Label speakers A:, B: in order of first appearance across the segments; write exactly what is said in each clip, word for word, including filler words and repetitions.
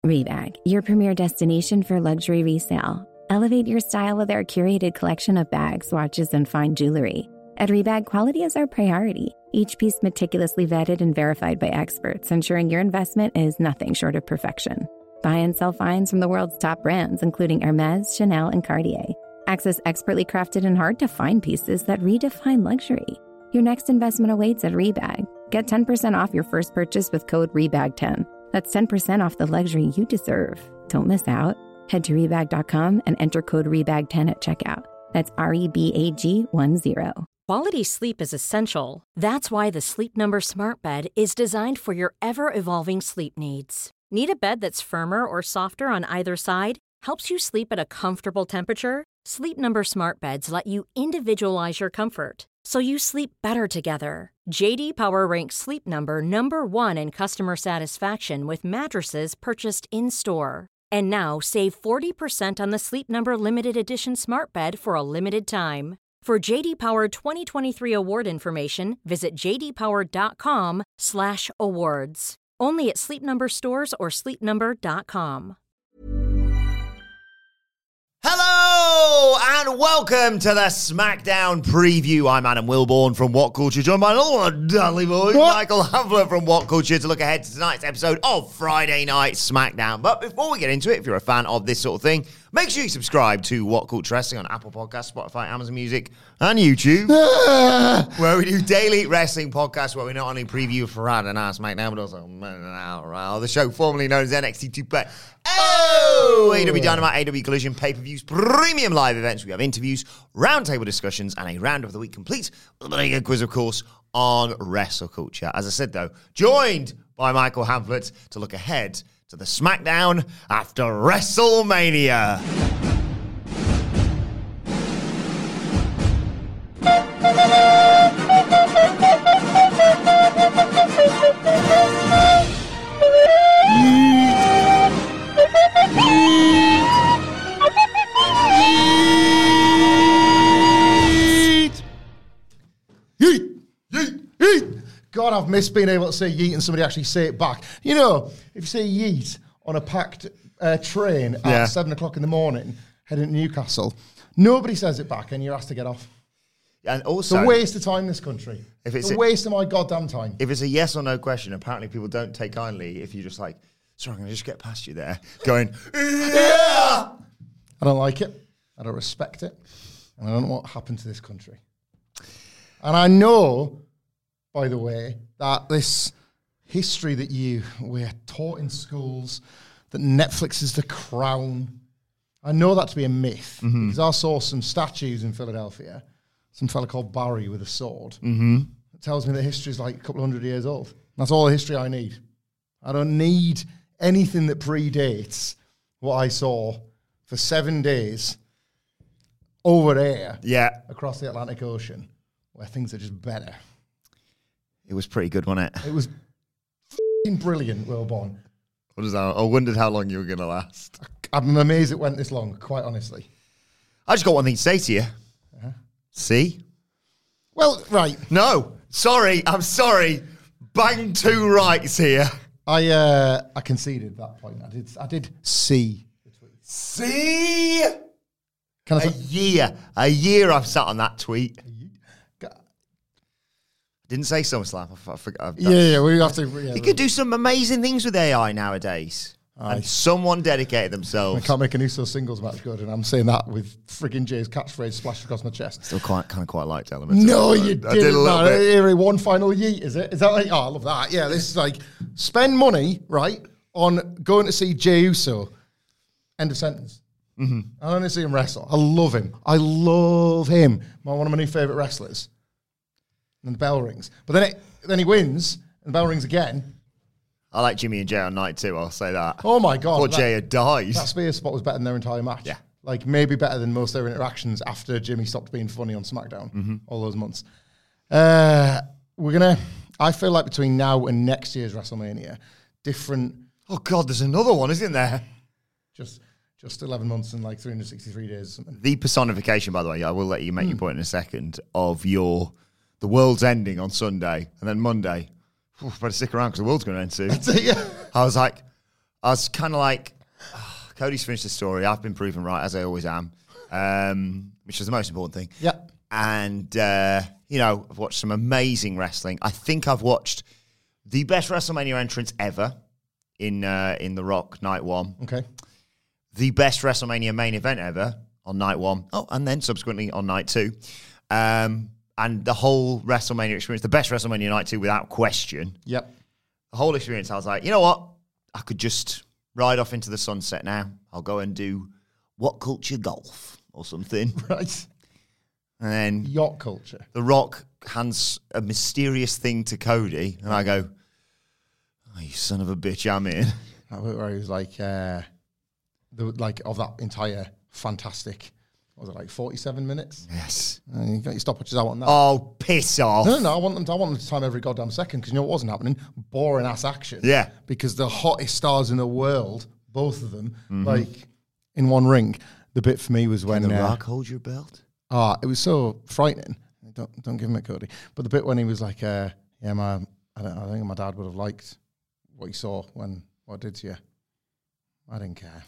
A: Rebag, your premier destination for luxury resale. Elevate your style with our curated collection of bags, watches, and fine jewelry. At Rebag, quality is our priority. Each piece meticulously vetted and verified by experts, ensuring your investment is nothing short of perfection. Buy and sell finds from the world's top brands, including Hermes, Chanel, and Cartier. Access expertly crafted and hard-to-find pieces that redefine luxury. Your next investment awaits at Rebag. Get ten percent off your first purchase with code rebag ten. That's ten percent off the luxury you deserve. Don't miss out. Head to rebag dot com and enter code rebag ten at checkout. That's R E B A G one zero.
B: Quality sleep is essential. That's why the Sleep Number Smart Bed is designed for your ever-evolving sleep needs. Need a bed that's firmer or softer on either side? Helps you sleep at a comfortable temperature? Sleep Number Smart Beds let you individualize your comfort, so you sleep better together. J D Power ranks Sleep Number number one in customer satisfaction with mattresses purchased in-store. And now save forty percent on the Sleep Number Limited Edition Smart Bed for a limited time. For J D Power twenty twenty-three award information, visit j d power dot com slash awards. Only at Sleep Number stores or sleep number dot com.
C: Hello and welcome to the SmackDown preview. I'm Adam Wilborn from What Culture, joined by another Dudley boy, what? Michael Hamflett from What Culture, to look ahead to tonight's episode of Friday Night SmackDown. But before we get into it, if you're a fan of this sort of thing, make sure you subscribe to What Culture Wrestling on Apple Podcasts, Spotify, Amazon Music, and YouTube, where we do daily wrestling podcasts where we not only preview Friday Night SmackDown, but also the show formerly known as N X T two Play. Oh! A E W Dynamite, A E W Collision, pay-per-views, premium live events. We have interviews, roundtable discussions, and a round of the week complete with a very good quiz, of course, on Wrestle Culture. As I said, though, joined by Michael Hamflett to look ahead to the SmackDown after WrestleMania.
D: God, I've missed being able to say yeet and somebody actually say it back. You know, if you say yeet on a packed uh, train at
C: yeah.
D: seven o'clock in the morning, heading to Newcastle, nobody says it back and you're asked to get off.
C: And also,
D: it's a waste of time in this country. If it's, it's a, a waste of my goddamn time.
C: If it's a yes or no question, apparently people don't take kindly if you're just like, sorry, I'm going to just get past you there, going, yeah!
D: I don't like it. I don't respect it. And I don't know what happened to this country. And I know, by the way, that this history that you we're taught in schools, that Netflix is the crown, I know that to be a myth, mm-hmm. because I saw some statues in Philadelphia, some fella called Barry with a sword.
C: Mm-hmm.
D: It tells me that history is like a couple of hundred years old. That's all the history I need. I don't need anything that predates what I saw for seven days over there
C: yeah.
D: across the Atlantic Ocean, where things are just better.
C: It was pretty good, wasn't it?
D: It was f***ing brilliant, Wilborn.
C: What is that? I wondered how long you were going to last.
D: I'm amazed it went this long, quite honestly.
C: I just got one thing to say to you.
D: Uh-huh.
C: See?
D: Well, right.
C: No, sorry, I'm sorry. Bang two rights here.
D: I uh, I conceded that point. I did I did see the tweet.
C: See?
D: Can I
C: a
D: say-
C: year. A year I've sat on that tweet. Didn't say SummerSlam. I forgot.
D: Yeah, yeah, we have to. Yeah,
C: you could do some amazing things with A I nowadays. Aye. And someone dedicated themselves.
D: I can't make an Uso singles match good, and I'm saying that with frigging Jay's catchphrase splashed across my chest.
C: Still quite, kind of quite liked elements.
D: No,
C: of it,
D: you
C: I,
D: didn't.
C: I did a little bit.
D: Here, one final yeet, is it? Is that like? Oh, I love that. Yeah, this is like spend money right on going to see Jay Uso. End of sentence.
C: Mm-hmm.
D: I want to see him wrestle. I love him. I love him. One of my new favorite wrestlers. And the bell rings, but then it, then he wins, and the bell rings again.
C: I like Jimmy and Jay on night two. I'll say that.
D: Oh my god!
C: Poor Jay had died.
D: That Spears spot was better than their entire match.
C: Yeah,
D: like maybe better than most of their interactions after Jimmy stopped being funny on SmackDown
C: mm-hmm.
D: all those months. Uh, we're gonna. I feel like between now and next year's WrestleMania, different.
C: Oh god, there's another one, isn't there?
D: Just. Just eleven months and like three hundred sixty-three days or something.
C: The personification, by the way, I will let you make
D: mm.
C: your point in a second, of your the world's ending on Sunday and then Monday. Oof, better stick around because the world's going to end soon.
D: yeah.
C: I was like, I was kind of like, oh, Cody's finished the story. I've been proven right, as I always am, um, which is the most important thing.
D: Yeah.
C: And, uh, you know, I've watched some amazing wrestling. I think I've watched the best WrestleMania entrance ever in uh, in The Rock, night one.
D: Okay.
C: The best WrestleMania main event ever on night one. Oh, and then subsequently on night two. Um, and the whole WrestleMania experience, the best WrestleMania night two without question.
D: Yep.
C: The whole experience, I was like, you know what? I could just ride off into the sunset now. I'll go and do What Culture Golf or something.
D: Right.
C: And then
D: Yacht culture.
C: The Rock hands a mysterious thing to Cody, and I go, oh, you son of a bitch, I'm in.
D: That bit where he was like, uh, the, like of that entire fantastic, what was it, like forty-seven minutes?
C: Yes.
D: And you got your stopwatches, I want that.
C: Oh, piss off.
D: No, no, no, I want them to, I want them to time every goddamn second, because you know what wasn't happening? Boring ass action.
C: Yeah.
D: Because the hottest stars in the world, both of them,
C: Mm-hmm.
D: like in one ring. The bit for me was when
C: Can The
D: uh,
C: Rock hold your belt?
D: Ah, it was so frightening. Don't don't give him it, Cody. But the bit when he was like, uh, "Yeah, my, I, don't, I think my dad would have liked what he saw when what I did to you. I didn't care."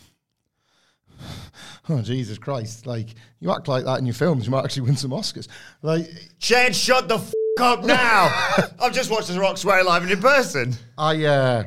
D: Oh Jesus Christ! Like you act like that in your films, you might actually win some Oscars. Like
C: Shane, shut the f*** up now. I've just watched The Rock swear live and in person.
D: I, uh,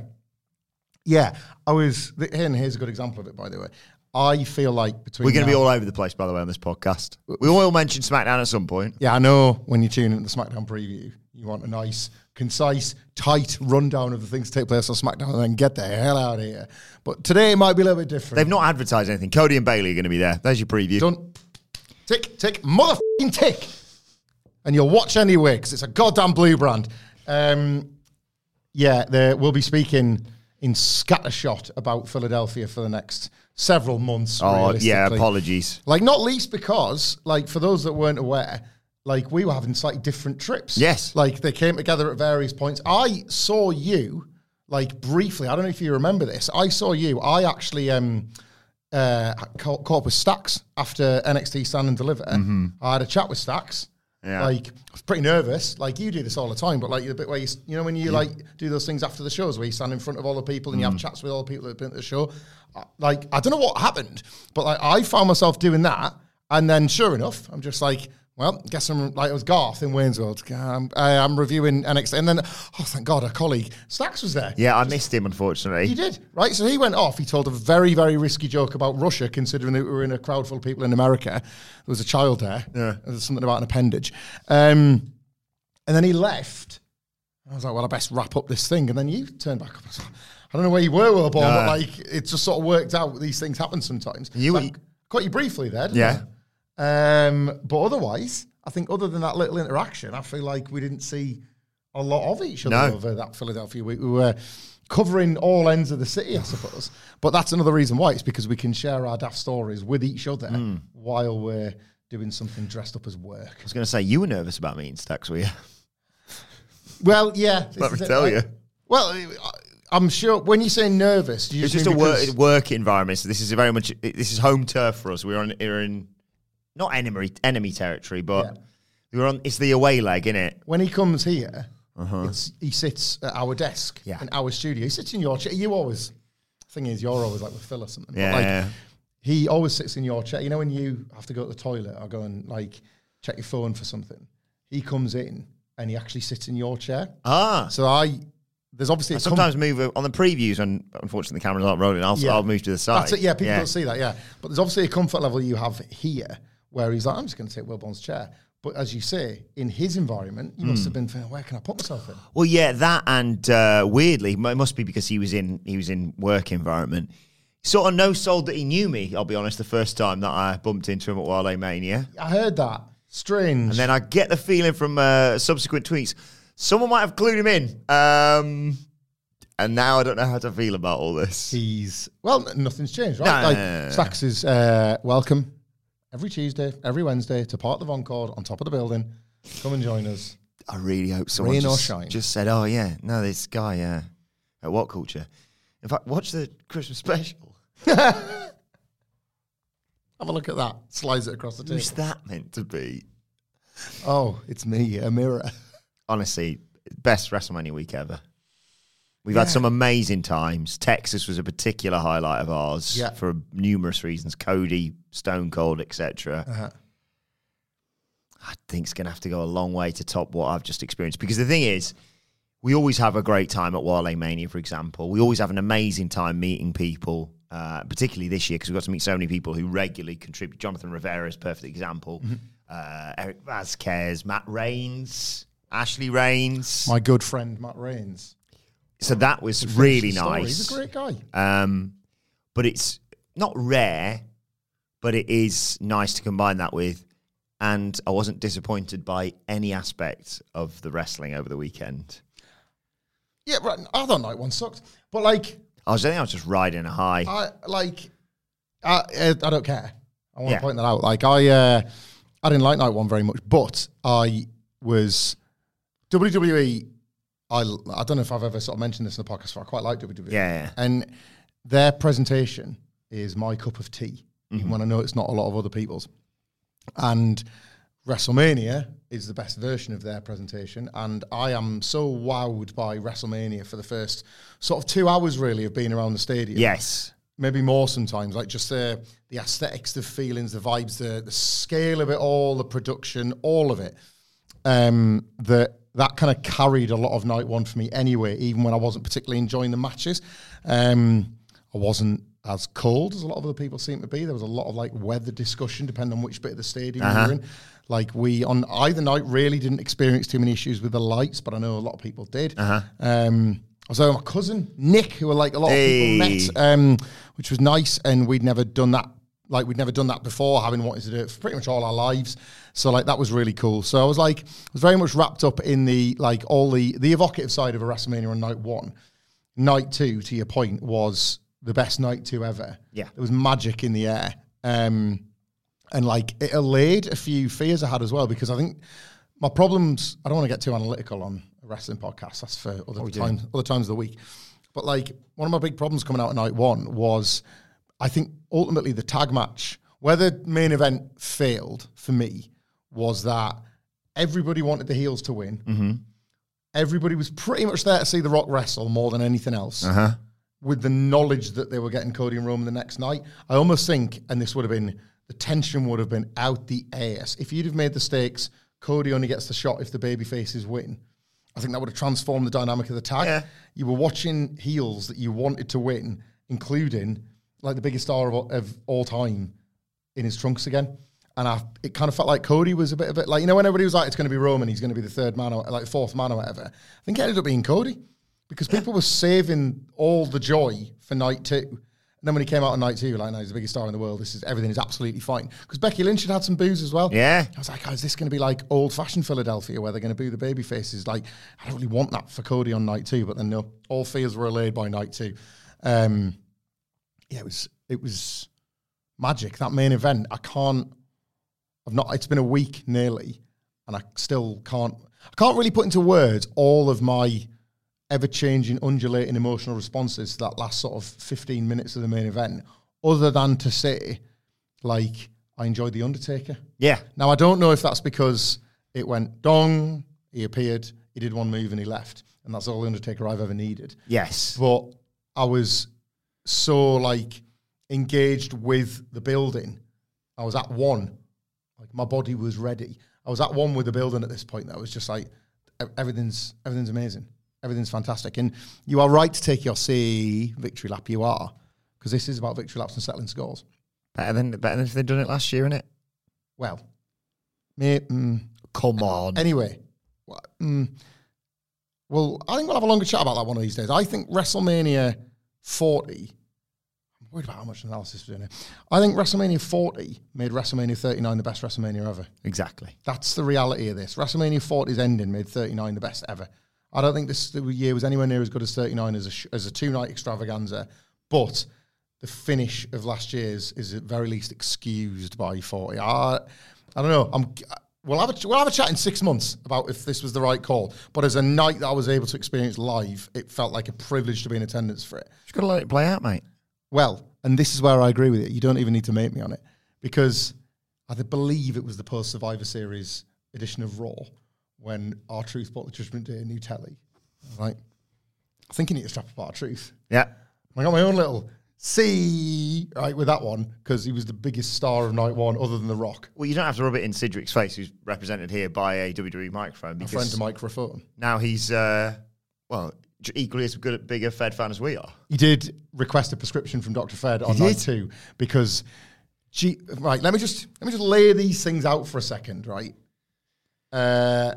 D: yeah, I was. Here and here's a good example of it, by the way. I feel like between
C: We're going to be
D: now-
C: all over the place, by the way, on this podcast. We will mention SmackDown at some point.
D: Yeah, I know when you tune into the SmackDown preview, you want a nice, concise, tight rundown of the things that take place on SmackDown and then get the hell out of here. But today it might be a little bit different.
C: They've not advertised anything. Cody and Bailey are going to be there. There's your preview.
D: Done. Tick, tick, motherfucking tick. And you'll watch anyway because it's a goddamn blue brand. Um, yeah, there, we'll be speaking in scattershot about Philadelphia for the next several months.
C: Oh, yeah,
D: realistically.
C: apologies.
D: Like, not least because, like, for those that weren't aware, like, we were having slightly different trips.
C: Yes.
D: Like, they came together at various points. I saw you, like, briefly. I don't know if you remember this. I saw you. I actually um, uh, caught, caught up with Stax after N X T Stand and Deliver.
C: Mm-hmm.
D: I had a chat with Stax.
C: Yeah.
D: Like, I was pretty nervous. Like, you do this all the time, but, like, the bit where you, you know, when you, like, do those things after the shows where you stand in front of all the people and you
C: Mm.
D: have chats with all the people that have been at the show. Like, I don't know what happened, but like I found myself doing that, and then sure enough, I'm just like, well, guess I'm like it was Garth in Wayne's World. I'm, I, I'm reviewing N X T, and then oh, thank God, a colleague Stax was there.
C: Yeah, I missed him, unfortunately.
D: He did, right? So he went off. He told a very, very risky joke about Russia, considering that we were in a crowd full of people in America. There was a child there.
C: Yeah.
D: There was something about an appendage, um, and then he left. I was like, well, I best wrap up this thing, and then you turned back up. I was like, I don't know where you were, Wilborn,
C: No.
D: but like it just sort of worked out. These things happen sometimes.
C: You-
D: so I caught you briefly there, didn't
C: Yeah.
D: I? Um, but otherwise, I think other than that little interaction, I feel like we didn't see a lot of each other
C: No.
D: over that Philadelphia week. We were covering all ends of the city, I suppose. But that's another reason why. It's because we can share our daft stories with each other
C: Hmm.
D: while we're doing something dressed up as work.
C: I was going to say, you were nervous about meeting Stax, were you?
D: Well, yeah.
C: Let
D: this
C: me
D: is it,
C: tell
D: like-
C: you.
D: Well, I- I'm sure when you say nervous, do you
C: It's
D: just
C: just a
D: mean
C: work,
D: because-
C: work environment. So this is a very much, this is home turf for us. We're on, we're in, not enemy, enemy territory, but
D: Yeah.
C: we're on, it's the away leg, isn't it?
D: when he comes here, it's, he sits at our desk
C: Yeah.
D: in our studio. He sits in your chair. You always, thing is, you're always like with Phil or something.
C: Yeah,
D: But like,
C: yeah.
D: he always sits in your chair. You know, when you have to go to the toilet or go and like check your phone for something, he comes in and he actually sits in your chair.
C: Ah.
D: So I, there's obviously
C: I
D: a com-
C: sometimes move on the previews, and unfortunately the cameras aren't rolling. I'll,
D: Yeah.
C: I'll move to the side.
D: That's it. Yeah, people don't see that. Yeah, but there's obviously a comfort level you have here where he's like, I'm just going to take Wilborn's chair. But as you say, in his environment, you must have been thinking, where can I put myself in?
C: Well, yeah, that and uh, weirdly, it must be because he was in he was in work environment. Sort of no sold that he knew me. I'll be honest. The first time that I bumped into him at Wale Mania,
D: I heard that. Strange.
C: and then I get the feeling from uh, subsequent tweets, someone might have clued him in. Um, and now I don't know how to feel about all this.
D: He's, well, n- nothing's changed, right?
C: No,
D: like,
C: no, no, no, no.
D: Stax is uh, welcome every Tuesday, every Wednesday to Park the Voncord on top of the building. Come and join us.
C: I really hope someone
D: Rain or
C: just,
D: shine.
C: just said, "Oh yeah, no, this guy, yeah, at What Culture." In fact, watch the Christmas special.
D: Have a look at that. Slides it across the table.
C: Who's that meant to be?
D: Oh, it's me, a mirror.
C: Honestly, best WrestleMania week ever. We've
D: Yeah.
C: had some amazing times. Texas was a particular highlight of ours
D: Yeah.
C: for numerous reasons. Cody, Stone Cold, et cetera.
D: Uh-huh.
C: I think it's going to have to go a long way to top what I've just experienced. Because the thing is, we always have a great time at Wale Mania, for example. We always have an amazing time meeting people, uh, particularly this year, because we've got to meet so many people who regularly contribute. Jonathan Rivera is a perfect example.
D: Mm-hmm.
C: Uh, Eric Vasquez, Matt Rains, Ashley Rains.
D: My good friend, Matt Rains.
C: So that was
D: Finish
C: really
D: the story.
C: nice.
D: He's a great guy.
C: Um, but it's not rare, but it is nice to combine that with. And I wasn't disappointed by any aspect of the wrestling over the weekend.
D: Yeah, right. I thought night one sucked. But, like...
C: I was, I think I was just riding a high.
D: I, like... I, I don't care. I want
C: Yeah.
D: to point that out. Like, I... Uh, I didn't like night one very much, but I was... W W E... I, I don't know if I've ever sort of mentioned this in the podcast, but I quite like W W E.
C: Yeah, yeah.
D: And their presentation is my cup of tea,
C: Mm-hmm.
D: even when I know it's not a lot of other people's. And WrestleMania is the best version of their presentation. And I am so wowed by WrestleMania for the first sort of two hours, really, of being around the stadium.
C: Yes.
D: Maybe more sometimes, like just the the aesthetics, the feelings, the vibes, the the scale of it all, the production, all of it. Um, that that kind of carried a lot of night one for me anyway, even when I wasn't particularly enjoying the matches. Um, I wasn't as cold as a lot of other people seem to be. There was a lot of like weather discussion, depending on which bit of the stadium
C: Uh-huh.
D: you were in. Like we on either night really didn't experience too many issues with the lights, but I know a lot of people did.
C: Uh-huh.
D: Um, I was there with my cousin Nick, who were like a lot
C: Hey.
D: of people met, um, which was nice, and we'd never done that. Like we'd never done that before, having wanted to do it for pretty much all our lives. So like that was really cool. So I was like, I was very much wrapped up in the like all the the evocative side of a WrestleMania on night one. Night two, to your point, was the best night two ever.
C: Yeah.
D: There was magic in the air. Um, and like it allayed a few fears I had as well, because I think my problems, I don't want to get too analytical on a wrestling podcast. That's for other times, other times of the week. But like one of my big problems coming out at night one was, I think ultimately the tag match, where the main event failed for me, was that everybody wanted the heels to win.
C: Mm-hmm.
D: Everybody was pretty much there to see The Rock wrestle more than anything else,
C: Uh-huh.
D: with the knowledge that they were getting Cody and Roman the next night. I almost think, and this would have been, the tension would have been out the ass. If you'd have made the stakes, Cody only gets the shot if the baby faces win. I think that would have transformed the dynamic of the tag.
C: Yeah.
D: You were watching heels that you wanted to win, including like the biggest star of, of all time in his trunks again. And I, it kind of felt like Cody was a bit of it. Like, you know, when everybody was like, it's going to be Roman, he's going to be the third man, or like fourth man or whatever. I think it ended up being Cody, because people were saving all the joy for night two. And then when he came out on night two, like, no, he's the biggest star in the world. This is, everything is absolutely fine. Because Becky Lynch had had some boos as well.
C: Yeah.
D: I was like, oh, is this going to be like old-fashioned Philadelphia where they're going to boo the baby faces? Like, I don't really want that for Cody on night two. But then, no, all fears were allayed by night two. Um, yeah, it was it was magic. That main event, I can't, I've not, it's been a week nearly, and I still can't, I can't really put into words all of my ever-changing, undulating emotional responses to that last sort of fifteen minutes of the main event, other than to say, like, I enjoyed The Undertaker.
C: Yeah.
D: Now, I don't know if that's because it went dong, he appeared, he did one move and he left, and that's all The Undertaker I've ever needed.
C: Yes.
D: But I was so, like, engaged with the building. I was at one. Like, my body was ready. I was at one with the building at this point. That was just like, e- everything's everything's amazing. Everything's fantastic. And you are right to take your C victory lap. You are. Because this is about victory laps and settling scores.
C: Better than better than if they'd done it last year, innit?
D: Well, me, mm,
C: Come on.
D: anyway. Well, mm, well, I think we'll have a longer chat about that one of these days. I think WrestleMania forty, I'm worried about how much analysis we're doing here. I think WrestleMania forty made WrestleMania thirty-nine the best WrestleMania ever.
C: Exactly.
D: That's the reality of this. WrestleMania forty's ending made thirty-nine the best ever. I don't think this year was anywhere near as good as thirty-nine as a, sh- as a two-night extravaganza, but the finish of last year's is at very least excused by forty. I, I don't know. I'm, we'll, have a, we'll have a chat in six months about if this was the right call, but as a night that I was able to experience live, it felt like a privilege to be in attendance for it.
C: Just got to let it play out, mate.
D: Well, and this is where I agree with you. You don't even need to make me on it, because I believe it was the post-Survivor Series edition of Raw when R-Truth bought the Judgment Day new telly, right? I think you need to strap a part of truth.
C: Yeah.
D: I got my own little C, right, with that one, because he was the biggest star of night one other than The Rock.
C: Well, you don't have to rub it in Cedric's face, who's represented here by a W W E microphone.
D: A friend of microphone.
C: Now he's, uh, well, equally as good at big a Fed fan as we are.
D: He did request a prescription from Doctor Fed on
C: He
D: night
C: did?
D: two because, G- right, let me just let me just lay these things out for a second, right? Uh,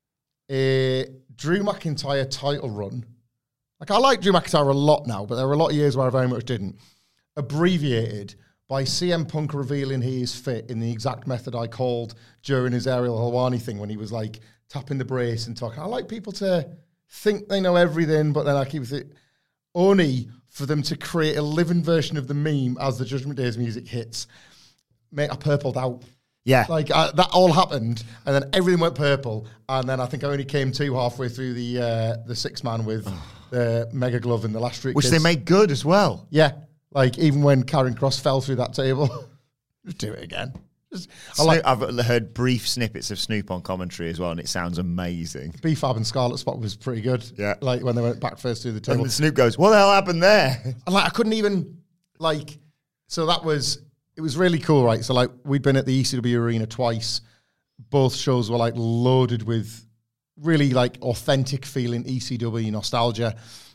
D: a Drew McIntyre title run. Like, I like Drew McIntyre a lot now, but there were a lot of years where I very much didn't. Abbreviated by C M Punk revealing he is fit in the exact method I called during his Ariel Helwani thing when he was, like, tapping the brace and talking. I like people to think they know everything, but then I keep it only for them to create a living version of the meme as the Judgment Day's music hits. Mate, I purpled out.
C: Yeah.
D: Like, uh, that all happened, and then everything went purple, and then I think I only came to halfway through the uh, the six-man with the Mega Glove and the Last Street
C: Which
D: Kids.
C: they made good as well.
D: Yeah. Like, even when Karen Cross fell through that table, just do it again. Just, I like
C: I've heard brief snippets of Snoop on commentary as well, and it sounds amazing.
D: B-Fab and Scarlet Spot was pretty good.
C: Yeah.
D: Like, when they went back first through the table.
C: And Snoop goes, what the hell happened there?
D: And like, I couldn't even, like, so that was, it was really cool, right? So, like, we'd been at the E C W Arena twice. Both shows were, like, loaded with really, like, authentic feeling E C W nostalgia.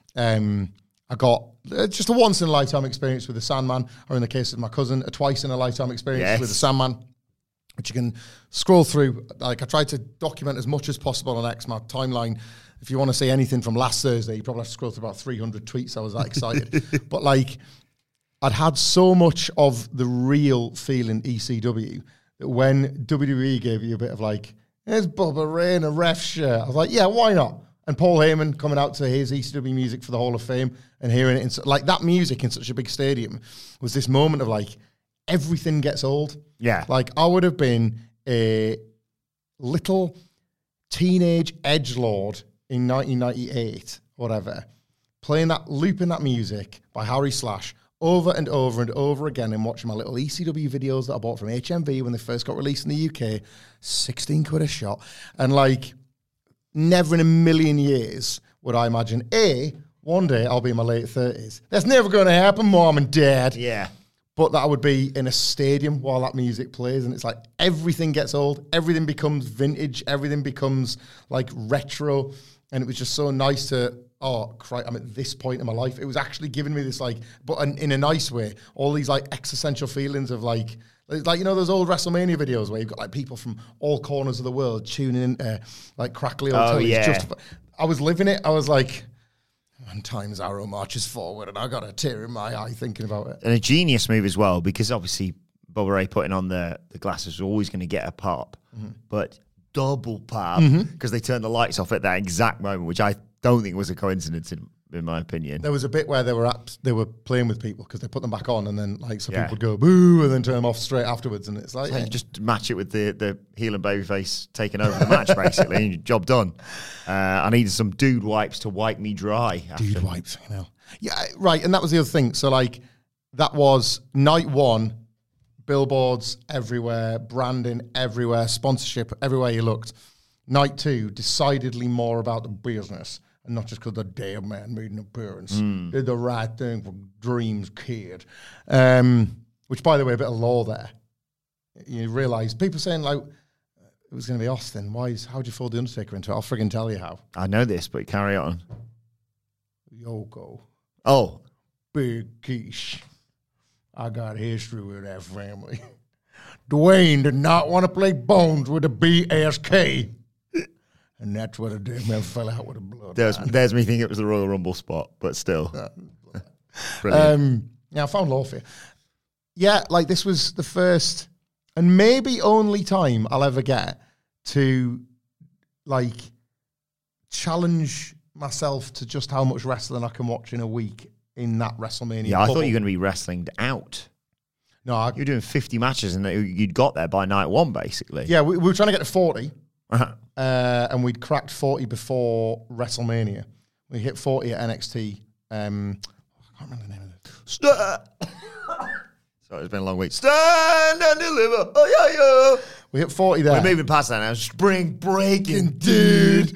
D: Um, I got uh, just a once-in-a-lifetime experience with the Sandman, or in the case of my cousin, a twice-in-a-lifetime experience
C: Yes.
D: with the Sandman, which you can scroll through. Like, I tried to document as much as possible on X, my timeline. If you want to see anything from last Thursday, you probably have to scroll through about three hundred tweets. I was that excited. But, like, I'd had so much of the real feeling E C W that when W W E gave you a bit of, like, there's Bubba Ray in a ref shirt, I was like, yeah, why not? And Paul Heyman coming out to his E C W music for the Hall of Fame and hearing it, in, like, that music in such a big stadium was this moment of, like, everything gets old.
C: Yeah.
D: Like, I would have been a little teenage edgelord in nineteen ninety-eight, whatever, playing that, looping that music by Harry Slash over and over and over again and watching my little E C W videos that I bought from H M V when they first got released in the U K, sixteen quid a shot. And, like, never in a million years would I imagine, A, one day I'll be in my late thirties. That's never going to happen, Mom and Dad.
C: Yeah.
D: But that I would be in a stadium while that music plays, and it's like everything gets old, everything becomes vintage, everything becomes like retro, and it was just so nice to, oh, Christ, I'm at this point in my life. It was actually giving me this, like, but in, in a nice way, all these like existential feelings of like, like, you know, those old WrestleMania videos where you've got like people from all corners of the world tuning in to like crackly old
C: Oh,
D: television.
C: yeah.
D: Just, I was living it. I was like, and time's arrow marches forward, and I got a tear in my eye thinking about it.
C: And a genius move as well, because obviously Bubba Ray putting on the, the glasses was always going to get a pop, mm-hmm. but double pop, because mm-hmm. they turned the lights off at that exact moment, which I don't think was a coincidence in, in my opinion.
D: There was a bit where they were at, they were playing with people because they put them back on, and then like some
C: Yeah.
D: people would go boo and then turn them off straight afterwards, and it's like,
C: So
D: yeah.
C: you just match it with the, the heel and babyface taking over the match, basically, and your job done. Uh, I needed some dude wipes to wipe me dry. After.
D: Dude wipes, you know. Yeah, right, and that was the other thing. So like, that was night one, billboards everywhere, branding everywhere, sponsorship everywhere you looked. Night two, decidedly more about the business, and not just because the damn man made an appearance.
C: Mm.
D: Did the right thing for Dream's kid. Um, which, by the way, a bit of law there. You realise, people saying, like, it was going to be Austin. Why is, how'd you fold The Undertaker into it? I'll friggin' tell you how.
C: I know this, but carry on.
D: Yoko.
C: Oh.
D: Big quiche. I got history with that family. Dwayne did not want to play bones with a B S K. And that's what a damn man fell out with a blood.
C: There's, there's me thinking it was the Royal Rumble spot, but still.
D: Brilliant. Um, yeah, I found law for you. Yeah, like this was the first and maybe only time I'll ever get to like challenge myself to just how much wrestling I can watch in a week in that WrestleMania.
C: Yeah, I
D: bubble.
C: thought you were going to be wrestling out.
D: No, I,
C: you were doing fifty matches and you'd got there by night one, basically.
D: Yeah, we, we were trying to get to forty.
C: Uh-huh.
D: Uh, and we'd cracked forty before WrestleMania. We hit forty at N X T. Um, I can't remember the name of it.
C: St- Sorry, it's been a long week. Stand and deliver. Oh, yeah, yeah.
D: We hit forty there.
C: We're moving past that now. Spring breaking,
D: dude.
C: dude.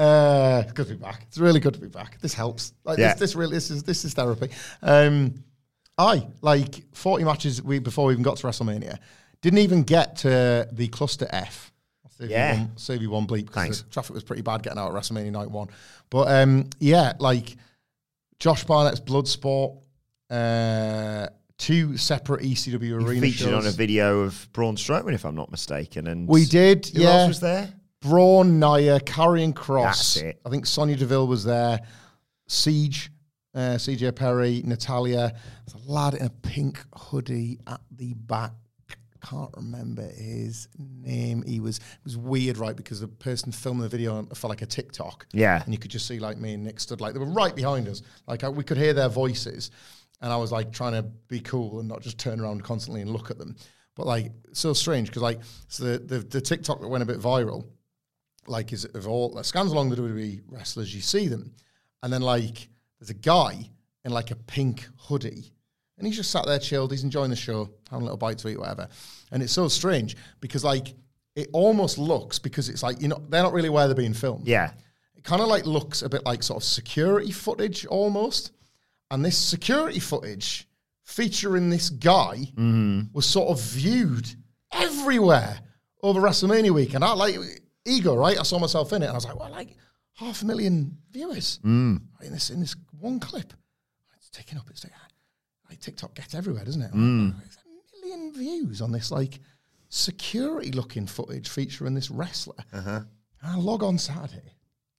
D: Uh, good to be back. It's really good to be back. This helps. Like
C: Yeah.
D: this, this really, this is this is therapy. Um, I like forty matches we before we even got to WrestleMania. Didn't even get to the cluster F. I'll save
C: Yeah.
D: you one, save you one bleep because
C: Thanks.
D: the traffic was pretty bad getting out at WrestleMania night one. But um, yeah, like Josh Barnett's Bloodsport, uh, two separate E C W
C: You
D: arena
C: featured
D: shows.
C: on a video of Braun Strowman, if I'm not mistaken. And
D: We did,
C: who
D: yeah.
C: else was there?
D: Braun, Nia, Karrion Kross.
C: That's it.
D: I think Sonya Deville was there. Siege, uh, C J Perry, Natalia. There's a lad in a pink hoodie at the back. Can't remember his name. He was it was weird, right? Because the person filming the video felt like a TikTok.
C: Yeah.
D: And you could just see like me and Nick stood like they were right behind us. Like I, we could hear their voices, and I was like trying to be cool and not just turn around constantly and look at them. But like so strange because like so the, the the TikTok that went a bit viral. Like, is of all that scans along the W W E wrestlers, you see them, and then like there's a guy in like a pink hoodie, and he's just sat there chilled. He's enjoying the show, having a little bite to eat, whatever. And it's so strange because like it almost looks because it's like you know they're not really where they're being filmed.
C: Yeah.
D: It kind of like looks a bit like sort of security footage almost, and this security footage featuring this guy
C: Mm-hmm.
D: was sort of viewed everywhere over WrestleMania week, and I like. Ego, right? I saw myself in it, and I was like, "Well, like half a million viewers
C: Mm.
D: in this in this one clip. It's taking up. It's like, like TikTok gets everywhere, doesn't it?
C: Mm.
D: Like, there's a million views on this like security-looking footage featuring this wrestler.
C: Uh-huh.
D: And I log on Saturday.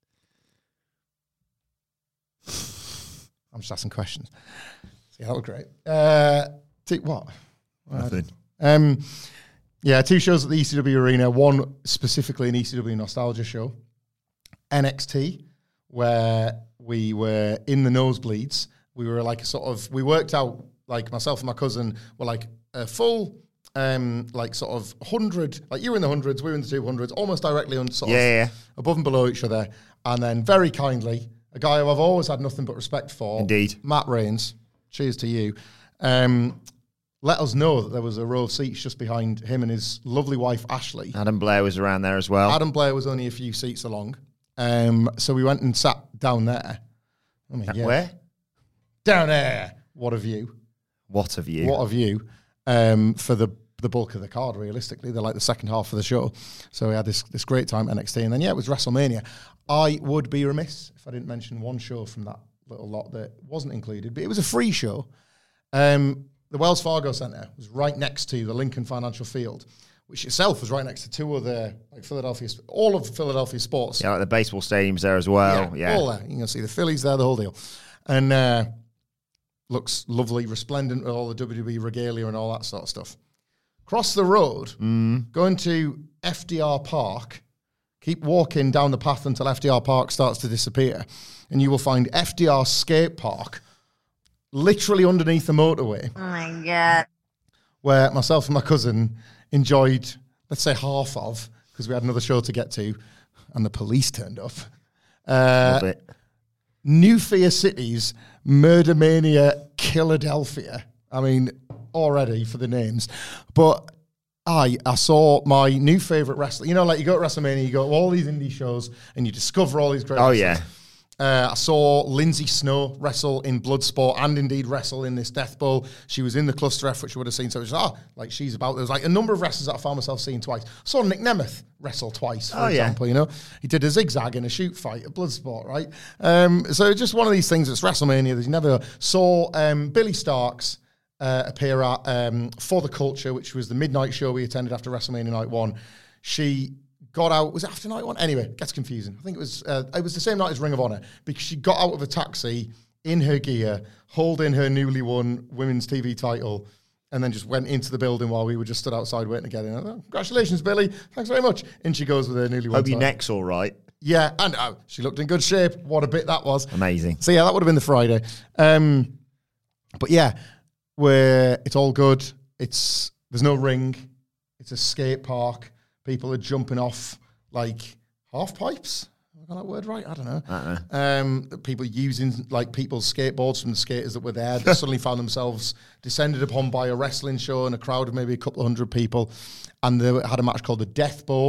D: I'm just asking questions. See, that was great. Uh, t- what?
C: Nothing.
D: Um. Yeah, two shows at the E C W Arena, one specifically an E C W nostalgia show, N X T, where we were in the nosebleeds. We were like a sort of, we worked out, like myself and my cousin were like a full, um, like sort of hundred, like you were in the hundreds, we were in the two hundreds, almost directly on sort
C: Yeah,
D: of
C: yeah, yeah.
D: above and below each other. And then very kindly, a guy who I've always had nothing but respect for,
C: Indeed.
D: Matt Rains, cheers to you, um, let us know that there was a row of seats just behind him and his lovely wife, Ashley.
C: Adam Blair was around there as well.
D: Adam Blair was only a few seats along. Um, so we went and sat down there. I mean, yeah.
C: Where?
D: Down there. What a view.
C: What a view.
D: What a view. Um, for the the bulk of the card, realistically. They're like the second half of the show. So we had this this great time at N X T. And then, yeah, it was WrestleMania. I would be remiss if I didn't mention one show from that little lot that wasn't included. But it was a free show. Um The Wells Fargo Center was right next to the Lincoln Financial Field, which itself was right next to two other, like Philadelphia, all of Philadelphia sports.
C: Yeah, like the baseball stadiums there as well. Yeah.
D: all there. You can see the Phillies there, the whole deal. And uh, looks lovely, resplendent with all the W W E regalia and all that sort of stuff. Cross the road,
C: Mm.
D: going to F D R Park, keep walking down the path until F D R Park starts to disappear, and you will find F D R Skate Park literally underneath the motorway.
E: Oh my God.
D: Where myself and my cousin enjoyed, let's say half of, because we had another show to get to, and the police turned up. Uh,
C: Love it.
D: New Fear Cities, Murder Mania, Philadelphia. I mean, already for the names. But I I saw my new favourite wrestler. You know, like you go to WrestleMania, you go to all these indie shows, and you discover all these great
C: Oh,
D: wrestlers.
C: yeah.
D: Uh, I saw Lindsay Snow wrestle in Bloodsport and indeed wrestle in this Death Bowl. She was in the Cluster F, which you would have seen. So it was, ah, like she's about, there was like a number of wrestlers that I found myself seeing twice. Saw Nick Nemeth wrestle twice, for
C: Oh, yeah.
D: example, you know. He did a zigzag in a shoot fight at Bloodsport, right? Um, so just one of these things that's WrestleMania that you never saw. Um, Billy Starks uh, appear at um, For the Culture, which was the midnight show we attended after WrestleMania Night One. She got out, was it after night one? Anyway, it gets confusing. I think it was uh, it was the same night as Ring of Honor because she got out of a taxi in her gear, holding her newly won women's T V title, and then just went into the building while we were just stood outside waiting together. And I thought, congratulations, Billy. Thanks very much. In she goes with her newly won
C: Hope your
D: title.
C: neck's all right.
D: Yeah, and uh, she looked in good shape. What a bit that was.
C: Amazing.
D: So yeah, that would have been the Friday. Um, but yeah, where it's all good. It's there's no ring. It's a skate park. People are jumping off like half pipes. Have I got that word right? I don't know.
C: Uh-uh.
D: Um, people using like people's skateboards from the skaters that were there that suddenly found themselves descended upon by a wrestling show and a crowd of maybe a couple of hundred people. And they had a match called the Death Bowl,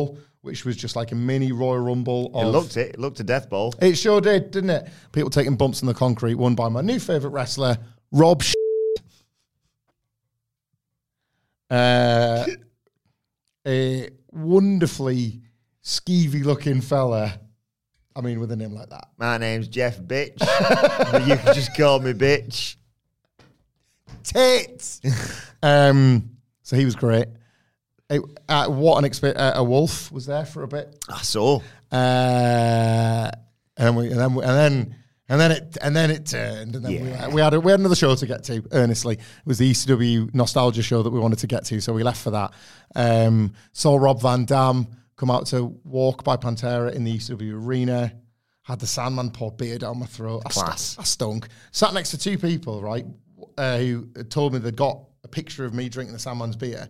D: which was just like a mini Royal Rumble. Of,
C: It looked it. It looked a death bowl.
D: It sure did, didn't it? People taking bumps in the concrete, won by my new favourite wrestler, Rob Sh- uh, a wonderfully skeevy-looking fella. I mean, with a name like that.
C: My name's Jeff Bitch. But you can just call me Bitch. Tits!
D: um, so he was great. It, uh, what an experience. Uh, a wolf was there for a bit.
C: I saw.
D: Uh, and, we, and then and then and then it and then it turned. And then
C: Yeah.
D: we, we had a, we had another show to get to. Earnestly, it was the E C W nostalgia show that we wanted to get to, so we left for that. Um, saw Rob Van Dam come out to Walk by Pantera in the E C W arena. Had the Sandman pour beer down my throat. I
C: Class.
D: St- I stunk. Sat next to two people, right, uh, who told me they'd got a picture of me drinking the Sandman's beer.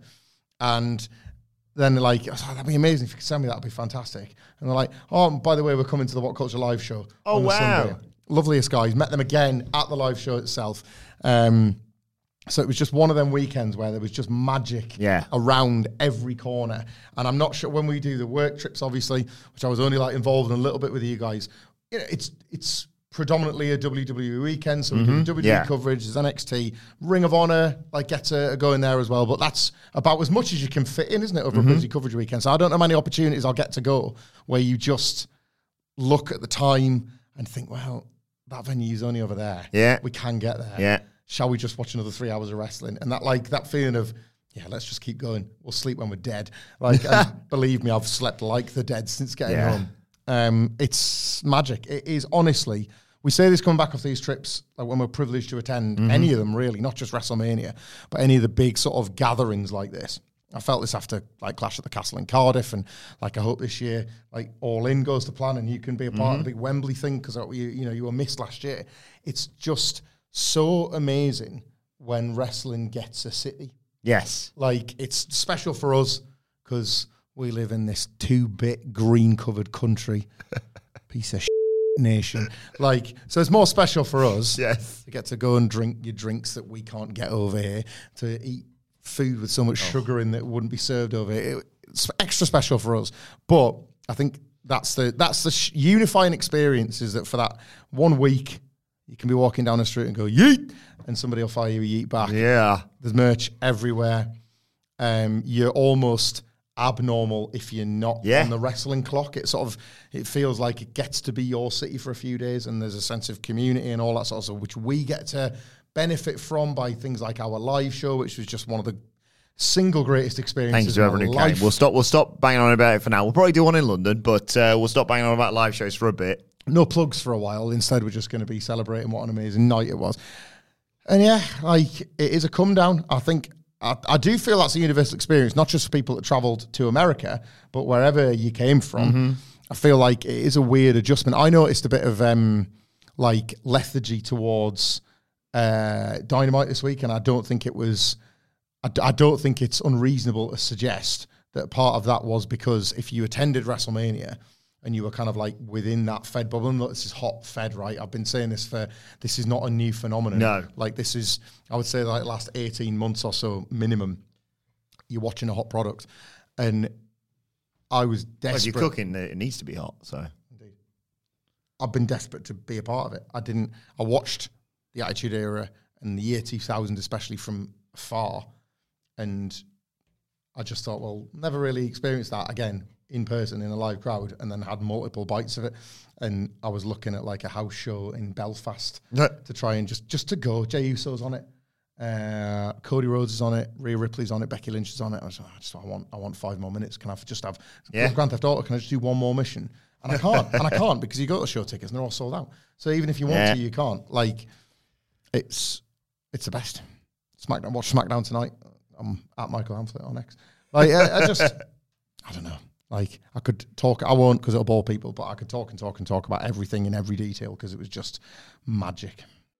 D: And then like, I was like, that'd be amazing if you could send me that. That'd be fantastic. And they're like, oh, and by the way, we're coming to the What Culture live show.
C: Oh,
D: on the
C: wow.
D: Sunday. Loveliest guys. Met them again at the live show itself. Um, so it was just one of them weekends where there was just magic
C: Yeah.
D: around every corner. And I'm not sure when we do the work trips, obviously, which I was only like involved in a little bit with you guys. You know, it's it's predominantly a W W E weekend, so we do W W E
C: Yeah.
D: coverage, there's N X T, Ring of Honor, like gets a, a go in there as well, but that's about as much as you can fit in, isn't it, over a busy coverage weekend. So I don't know how many opportunities I'll get to go where you just look at the time and think, well, that venue's only over there.
C: Yeah.
D: We can get there.
C: Yeah.
D: Shall we just watch another three hours of wrestling? And that like that feeling of, yeah, let's just keep going. We'll sleep when we're dead. Like, and believe me, I've slept like the dead since getting
C: Yeah.
D: home. Um, it's magic. It is honestly. We say this coming back off these trips, like when we're privileged to attend
C: Mm-hmm.
D: any of them, really, not just WrestleMania, but any of the big sort of gatherings like this. I felt this after like Clash at the Castle in Cardiff, and like I hope this year, like All In goes to plan, and you can be a part
C: Mm-hmm.
D: of the big Wembley thing because you you know you were missed last year. It's just so amazing when wrestling gets a city.
C: Yes.
D: Like it's special for us because we live in this two-bit green-covered country, piece of shit nation. Like, so it's more special for us.
C: Yes.
D: To get to go and drink your drinks that we can't get over here, to eat food with so much
C: Oh.
D: sugar in that wouldn't be served over here. It, it's extra special for us. But I think that's the that's the sh- unifying experience is that for that one week, you can be walking down the street and go, yeet, and somebody will fire you a yeet back.
C: Yeah.
D: There's merch everywhere. Um, you're almost abnormal if you're not
C: Yeah.
D: on the wrestling clock. It sort of it feels like it gets to be your city for a few days, and there's a sense of community and all that sort of stuff, which we get to benefit from by things like our live show, which was just one of the single greatest experiences.
C: Thanks to
D: of
C: everyone
D: my
C: who
D: life.
C: came. We'll stop. We'll stop banging on about it for now. We'll probably do one in London, but uh, we'll stop banging on about live shows for a bit.
D: No plugs for a while. Instead, we're just going to be celebrating what an amazing night it was. And yeah, like it is a come down. I think I, I do feel that's a universal experience, not just for people that travelled to America, but wherever you came from.
C: Mm-hmm.
D: I feel like it is a weird adjustment. I noticed a bit of um, like lethargy towards uh, Dynamite this week, and I don't think it was. I, d- I don't think it's unreasonable to suggest that part of that was because if you attended WrestleMania and you were kind of like within that Fed bubble, and look, this is hot Fed, right? I've been saying this for, this is not a new phenomenon.
C: No.
D: Like this is, I would say like the last eighteen months or so minimum, you're watching a hot product. And I was
C: Well, if
D: desperate.
C: you're cooking, it needs to be hot. So
D: I've been desperate to be a part of it. I didn't, I watched the Attitude Era and the year two thousand, especially from afar. And I just thought, well, never really experienced that again in person in a live crowd, and then had multiple bites of it. And I was looking at like a house show in Belfast
C: No.
D: to try and just, just to go. Jey Uso's on it. Uh, Cody Rhodes is on it. Rhea Ripley's on it. Becky Lynch is on it. I was like, I just I want I want five more minutes. Can I just have
C: Yeah.
D: Grand Theft Auto? Can I just do one more mission? And I can't. and I can't because you go to show tickets and they're all sold out. So even if you want
C: Yeah.
D: to, you can't. Like it's it's the best. SmackDown. Watch SmackDown tonight. I'm at Michael Hamflett on X. Like I, I just I don't know. Like I could talk. I won't because it'll bore people. But I could talk and talk and talk about everything in every detail because it was just magic.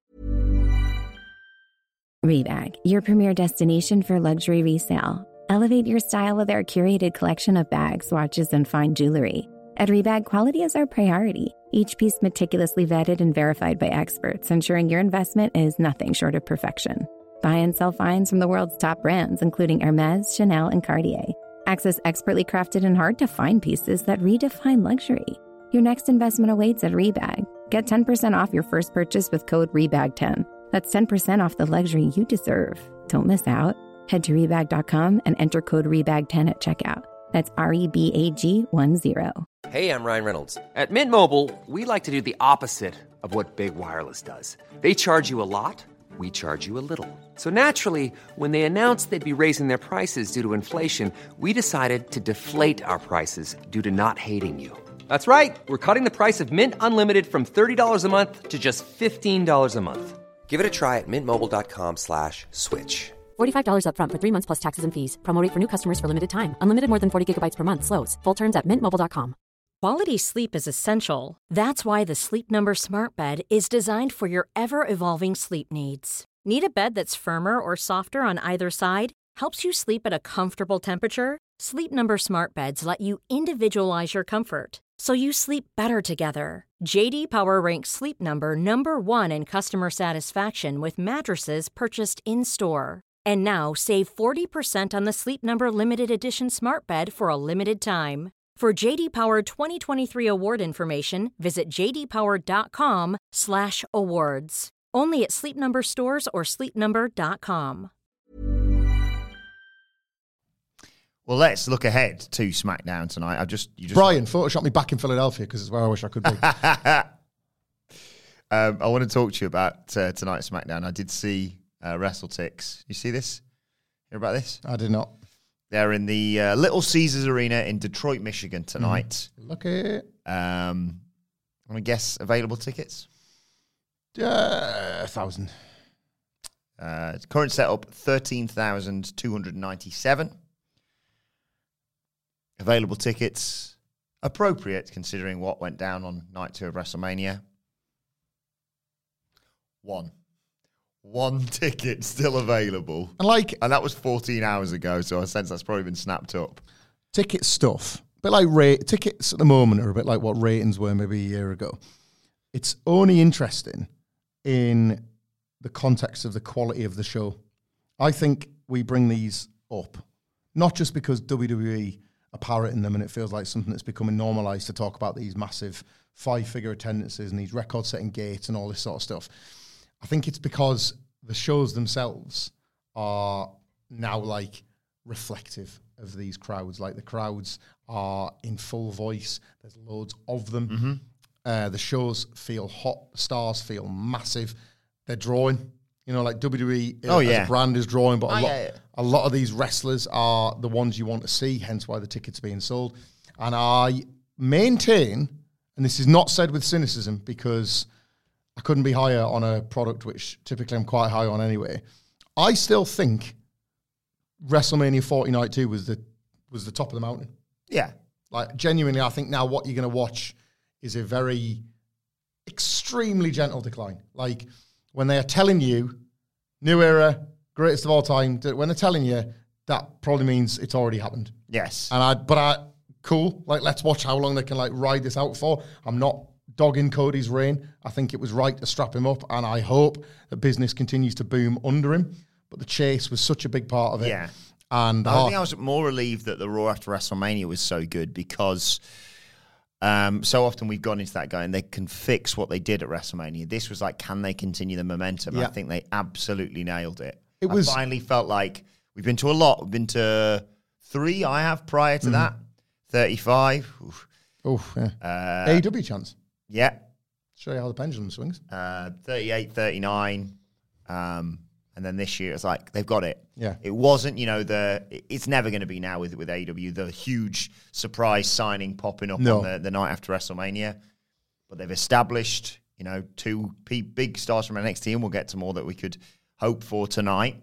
A: Rebag, your premier destination for luxury resale. Elevate your style with our curated collection of bags, watches, and fine jewelry. At Rebag, quality is our priority. Each piece meticulously vetted and verified by experts, ensuring your investment is nothing short of perfection. Buy and sell finds from the world's top brands, including Hermes, Chanel, and Cartier. Access expertly crafted and hard-to-find pieces that redefine luxury. Your next investment awaits at Rebag. Get ten percent off your first purchase with code R E B A G ten. That's ten percent off the luxury you deserve. Don't miss out. Head to rebag dot com and enter code R E B A G ten at checkout. That's R E B A G one zero.
E: Hey, I'm Ryan Reynolds. At Mint Mobile, we like to do the opposite of what Big Wireless does. They charge you a lot, we charge you a little. So naturally, when they announced they'd be raising their prices due to inflation, we decided to deflate our prices due to not hating you. That's right. We're cutting the price of Mint Unlimited from thirty dollars a month to just fifteen dollars a month. Give it a try at mintmobile.com slash switch.
F: forty-five dollars up front for three months plus taxes and fees. Promo rate for new customers for limited time. Unlimited more than forty gigabytes per month. Slows full terms at mint mobile dot com.
B: Quality sleep is essential. That's why the Sleep Number Smart Bed is designed for your ever-evolving sleep needs. Need a bed that's firmer or softer on either side? Helps you sleep at a comfortable temperature? Sleep Number Smart Beds let you individualize your comfort, so you sleep better together. J D Power ranks Sleep Number number one in customer satisfaction with mattresses purchased in-store. And now save forty percent on the Sleep Number Limited Edition Smart Bed for a limited time. For J D Power twenty twenty-three award information, visit j d power dot com slash awards. Only at Sleep Number stores or sleep number dot com.
C: Well, let's look ahead to SmackDown tonight. I've just, you just
D: Brian, Photoshop me back in Philadelphia because it's where I wish I could be.
C: um, I want to talk to you about uh, tonight's SmackDown. I did see uh, WrestleTix. You see this? Hear about this?
D: I did not.
C: They're in the uh, Little Caesars Arena in Detroit, Michigan tonight.
D: Mm. Look at it.
C: Um, I want to guess available tickets?
D: Uh, a thousand.
C: Uh, current setup, thirteen thousand two hundred ninety-seven. Available tickets, appropriate considering what went down on night two of WrestleMania. One. One ticket still available.
D: And like,
C: and that was fourteen hours ago, so I sense that's probably been snapped up.
D: Ticket stuff, a bit like rate, tickets at the moment are a bit like what ratings were maybe a year ago. It's only interesting in the context of the quality of the show. I think we bring these up, not just because W W E are parroting them and it feels like something that's becoming normalized to talk about these massive five-figure attendances and these record-setting gates and all this sort of stuff. I think it's because the shows themselves are now like reflective of these crowds. Like the crowds are in full voice. There's loads of them.
C: Mm-hmm.
D: Uh, the shows feel hot. Stars feel massive. They're drawing. You know, like W W E
C: oh,
D: as
C: yeah.
D: a brand is drawing, but
C: oh,
D: a, lot,
C: yeah, yeah.
D: a lot of these wrestlers are the ones you want to see, hence why the tickets are being sold. And I maintain, and this is not said with cynicism because I couldn't be higher on a product which typically I'm quite high on anyway. I still think WrestleMania forty Night two was the was the top of the mountain.
C: Yeah.
D: Like, genuinely, I think now what you're going to watch is a very extremely gentle decline. Like, when they are telling you, new era, greatest of all time, when they're telling you, that probably means it's already happened.
C: Yes.
D: And I, but I, cool, like, let's watch how long they can, like, ride this out for. I'm not dogging Cody's reign. I think it was right to strap him up, and I hope that business continues to boom under him. But the chase was such a big part of it.
C: Yeah.
D: And
C: I think I was more relieved that the Raw after WrestleMania was so good because um, so often we've gone into that going, they can fix what they did at WrestleMania. This was like, can they continue the momentum?
D: Yeah.
C: I think they absolutely nailed it.
D: It was
C: I finally felt like we've been to a lot. We've been to three, I have, prior to mm. that. thirty-five. Oof.
D: Oh, yeah.
C: Uh,
D: A E W chance.
C: Yeah.
D: Show you how the pendulum swings.
C: Uh, thirty-eight, thirty-nine. Um, and then this year, it's like, they've got it.
D: Yeah.
C: It wasn't, you know, the, it's never going to be now with, with A E W, the huge surprise signing popping up
D: no.
C: on the, the night after WrestleMania. But they've established, you know, two p- big stars from N X T, and we'll get to more that we could hope for tonight.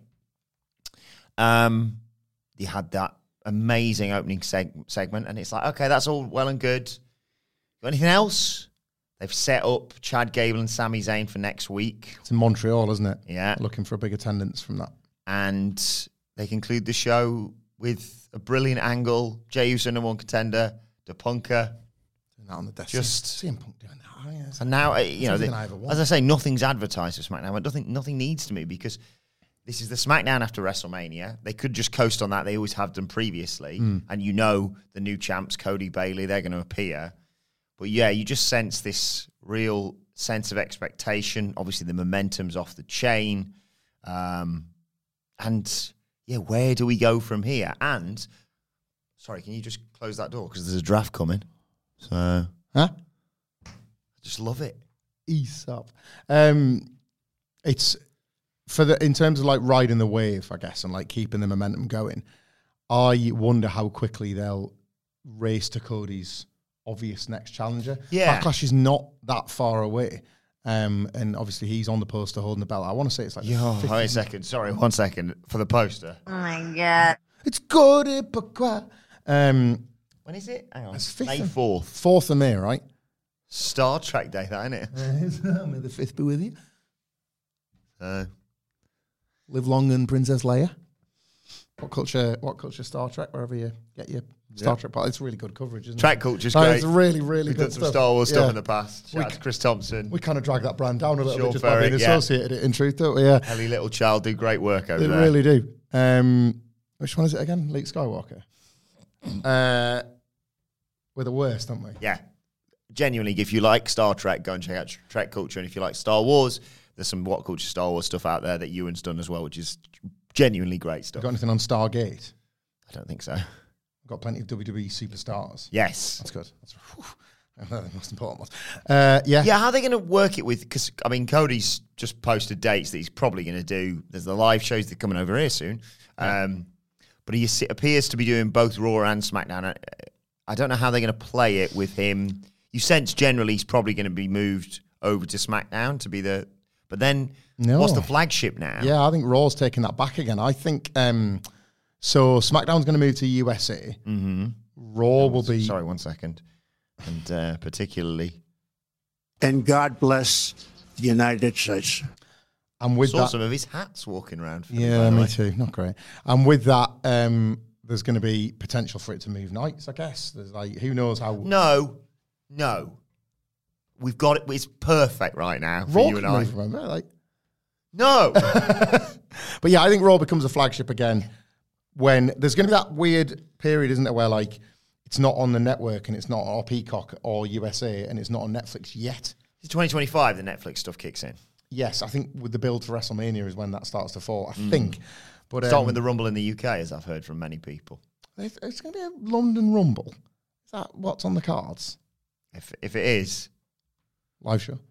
C: Um, you had that amazing opening seg- segment, and it's like, okay, that's all well and good. Got anything else? They've set up Chad Gable and Sami Zayn for next week.
D: It's in Montreal, isn't it?
C: Yeah.
D: Looking for a big attendance from that.
C: And they conclude the show with a brilliant angle. Jey Uso, number one contender, DePunker.
D: Doing that on the desk.
C: Just
D: C M Punk doing that. Oh, yeah.
C: And now, uh, you know, they,
D: I
C: as I say, nothing's advertised for SmackDown. But nothing, nothing needs to be because this is the SmackDown after WrestleMania. They could just coast on that. They always have done previously.
D: Mm.
C: And you know the new champs, Cody, Bayley, they're going to appear. But yeah, you just sense this real sense of expectation. Obviously, the momentum's off the chain. Um, and yeah, where do we go from here? And, sorry, can you just close that door? Because there's a draft coming. So,
D: huh?
C: I just love it.
D: Ease up. Um, it's for the in terms of like riding the wave, I guess, and like keeping the momentum going. I wonder how quickly they'll race to Cody's obvious next challenger.
C: Yeah.
D: Backlash is not that far away. Um, and obviously he's on the poster holding the belt. I want to say it's like...
C: Yo, wait a second. Sorry, one second. For the poster.
G: Oh, my God.
D: It's Cody Pourquoi. Um,
C: when is it? Hang on.
D: It's fifth
C: May
D: of-
C: fourth.
D: fourth of May, right?
C: Star Trek Day, that, isn't it?
D: May the fifth be with you.
C: Uh,
D: Live long and Princess Leia. What culture? What culture? Star Trek. Wherever you get your Star
C: Yeah.
D: Trek part, it's really good coverage, isn't
C: Track
D: it?
C: culture's
D: No,
C: great.
D: It's really, really
C: We've
D: good
C: done some
D: stuff.
C: Star Wars stuff
D: Yeah.
C: in the past. Shout
D: We
C: out
D: c-
C: to Chris Thompson.
D: We kind of drag that brand down a little
C: Sean
D: bit just by being
C: Ferrick, yeah.
D: associated. In truth, don't we? Yeah,
C: Ellie Little Child do great work over
D: they
C: there.
D: really do. Um, which one is it again? Luke Skywalker. uh, we're the worst, aren't we?
C: Yeah. Genuinely, if you like Star Trek, go and check out Trek Culture. And if you like Star Wars, there's some What Culture Star Wars stuff out there that Ewan's done as well, which is genuinely great stuff.
D: Got anything on Stargate?
C: I don't think so.
D: Got plenty of W W E superstars.
C: Yes.
D: That's good. That's whew, the most important one. Uh, yeah.
C: Yeah, how are they going to work it with? Because, I mean, Cody's just posted dates that he's probably going to do. There's the live shows that are coming over here soon.
D: Yeah.
C: Um, but he s- appears to be doing both Raw and SmackDown. I, I don't know how they're going to play it with him. You sense generally he's probably going to be moved over to SmackDown to be the... But then,
D: No.
C: what's the flagship now?
D: Yeah, I think Raw's taking that back again. I think... Um, so SmackDown's going to move to U S A.
C: Mm-hmm.
D: Raw will be...
C: Sorry, one second. And uh, particularly...
H: And God bless the United States.
D: And with
C: saw
D: that...
C: some of his hats walking around. For
D: Yeah, me too. Not great. And with that, um, there's going to be potential for it to move nights, I guess. There's like, who knows how...
C: No, no. We've got it. It's perfect right now for
D: Raw
C: you and
D: can
C: I.
D: move, remember? Like,
C: No.
D: but yeah, I think Raw becomes a flagship again when there's going to be that weird period, isn't there, where like it's not on the network and it's not on Peacock or U S A and it's not on Netflix yet.
C: It's twenty twenty-five, the Netflix stuff kicks in.
D: Yes, I think with the build to WrestleMania is when that starts to fall, I think. But
C: Starting
D: um,
C: with the Rumble in the U K, as I've heard from many people.
D: it's, it's going to be a London Rumble. Is that what's on the cards?
C: If if it is,
D: Live show?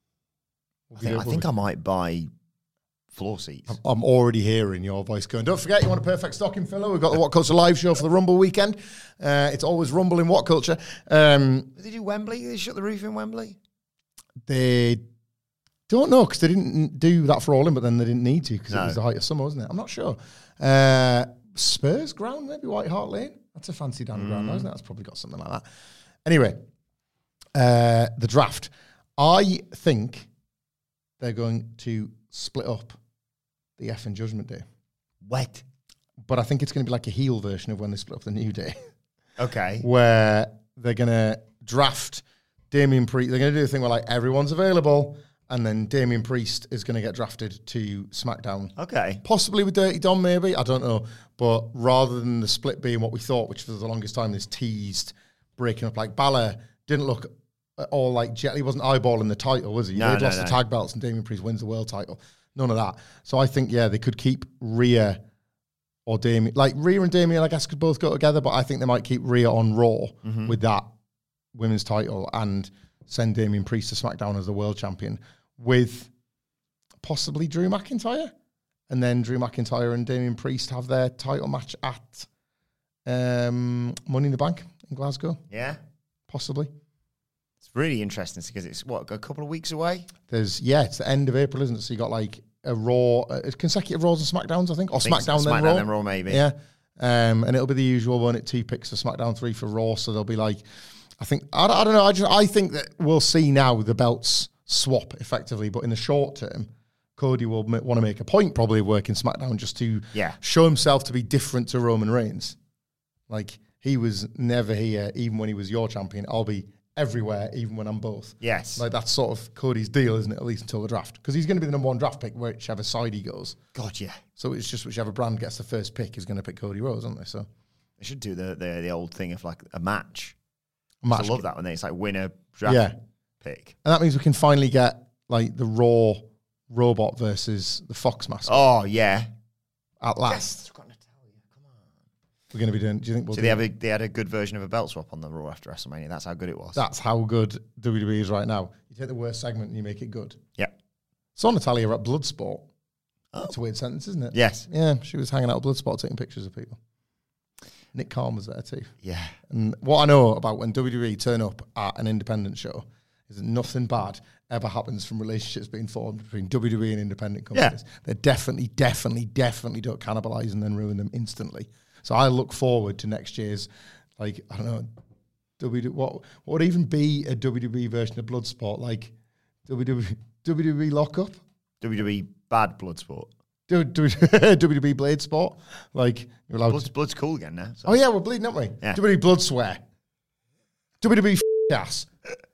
C: I think, I think I might buy floor seats.
D: I'm- I'm already hearing your voice going, don't forget you want a perfect stocking filler. We've got the What Culture live show for the Rumble weekend. Uh, it's always Rumble in What Culture. Um,
C: Did they do Wembley? Did they shut the roof in Wembley?
D: they don't know because they didn't do that for All In, but then they didn't need to because
C: No.
D: it was the height of summer, wasn't it? I'm not sure. Uh, Spurs ground, maybe White Hart Lane. That's a fancy down the ground, isn't it? That's probably got something like that. Anyway, uh, the draft. I think they're going to split up the F and Judgment Day.
C: Wet.
D: But I think it's going to be like a heel version of when they split up the New Day,
C: Okay.
D: where they're going to draft Damian Priest. They're going to do the thing where like everyone's available, and then Damian Priest is going to get drafted to SmackDown.
C: Okay.
D: Possibly with Dirty Dom, maybe. I don't know. But rather than the split being what we thought, which for the longest time is teased, breaking up, like Balor didn't look at all like Jet. He wasn't eyeballing the title, was he?
C: No,
D: They'd
C: no,
D: lost
C: no.
D: the tag belts and Damian Priest wins the world title. None of that. So I think, yeah, they could keep Rhea or Damian. Like, Rhea and Damian, I guess, could both go together, but I think they might keep Rhea on Raw
C: Mm-hmm.
D: with that women's title and send Damian Priest to SmackDown as the world champion with possibly Drew McIntyre. And then Drew McIntyre and Damian Priest have their title match at um, Money in the Bank in Glasgow,
C: Yeah.
D: possibly.
C: It's really interesting because it's, what, a couple of weeks away?
D: There's, yeah, it's the end of April, isn't it? So you got like a Raw, uh, consecutive Raws and SmackDowns, I think, or
C: I think
D: SmackDown,
C: so.
D: then
C: SmackDown,
D: Raw.
C: then Raw, maybe.
D: Yeah. Um, and it'll be the usual one at two picks for SmackDown, three for Raw. So they'll be like, I think, I, I don't know. I just, I think that we'll see now the belts swap effectively, but in the short term, Cody will ma- want to make a point probably of working SmackDown just to
C: Yeah.
D: show himself to be different to Roman Reigns. Like, he was never here, even when he was your champion. I'll be everywhere, even when I'm both.
C: Yes.
D: Like, that's sort of Cody's deal, isn't it? At least until the draft. Because he's going to be the number one draft pick, whichever side he goes.
C: God, yeah.
D: So it's just whichever brand gets the first pick is going to pick Cody Rhodes, aren't they? So
C: They should do the the, the old thing of like a match.
D: a match.
C: I love that when they, it's like winner draft
D: Yeah.
C: pick.
D: And that means we can finally get, like, the Raw robot versus the Fox mask
C: Oh, yeah.
D: at last. We're going to be doing, do you think we'll
C: So
D: do
C: they, have a, they had a good version of a belt swap on the Raw after WrestleMania. That's how good it was.
D: That's how good W W E is right now. You take the worst segment and you make it good.
C: Yeah.
D: Saw Natalia at Bloodsport. That's a weird sentence, isn't it?
C: Yes.
D: Yeah, she was hanging out at Bloodsport taking pictures of people. Nick Khan was there too.
C: Yeah.
D: And what I know about when W W E turn up at an independent show is that nothing bad ever happens from relationships being formed between W W E and independent companies. Yeah. They definitely, definitely, definitely don't cannibalise and then ruin them instantly. So I look forward to next year's, like, I don't know, W W E, what, what would even be a W W E version of Bloodsport? Like W W E, W W E Lockup?
C: W W E Bad Bloodsport.
D: W W E Blade Sport? Like, you're allowed
C: Blood's,
D: to...
C: blood's cool again now. So.
D: Oh, yeah, we're bleeding, aren't we?
C: Yeah.
D: W W E Blood Swear. W W E f- ass.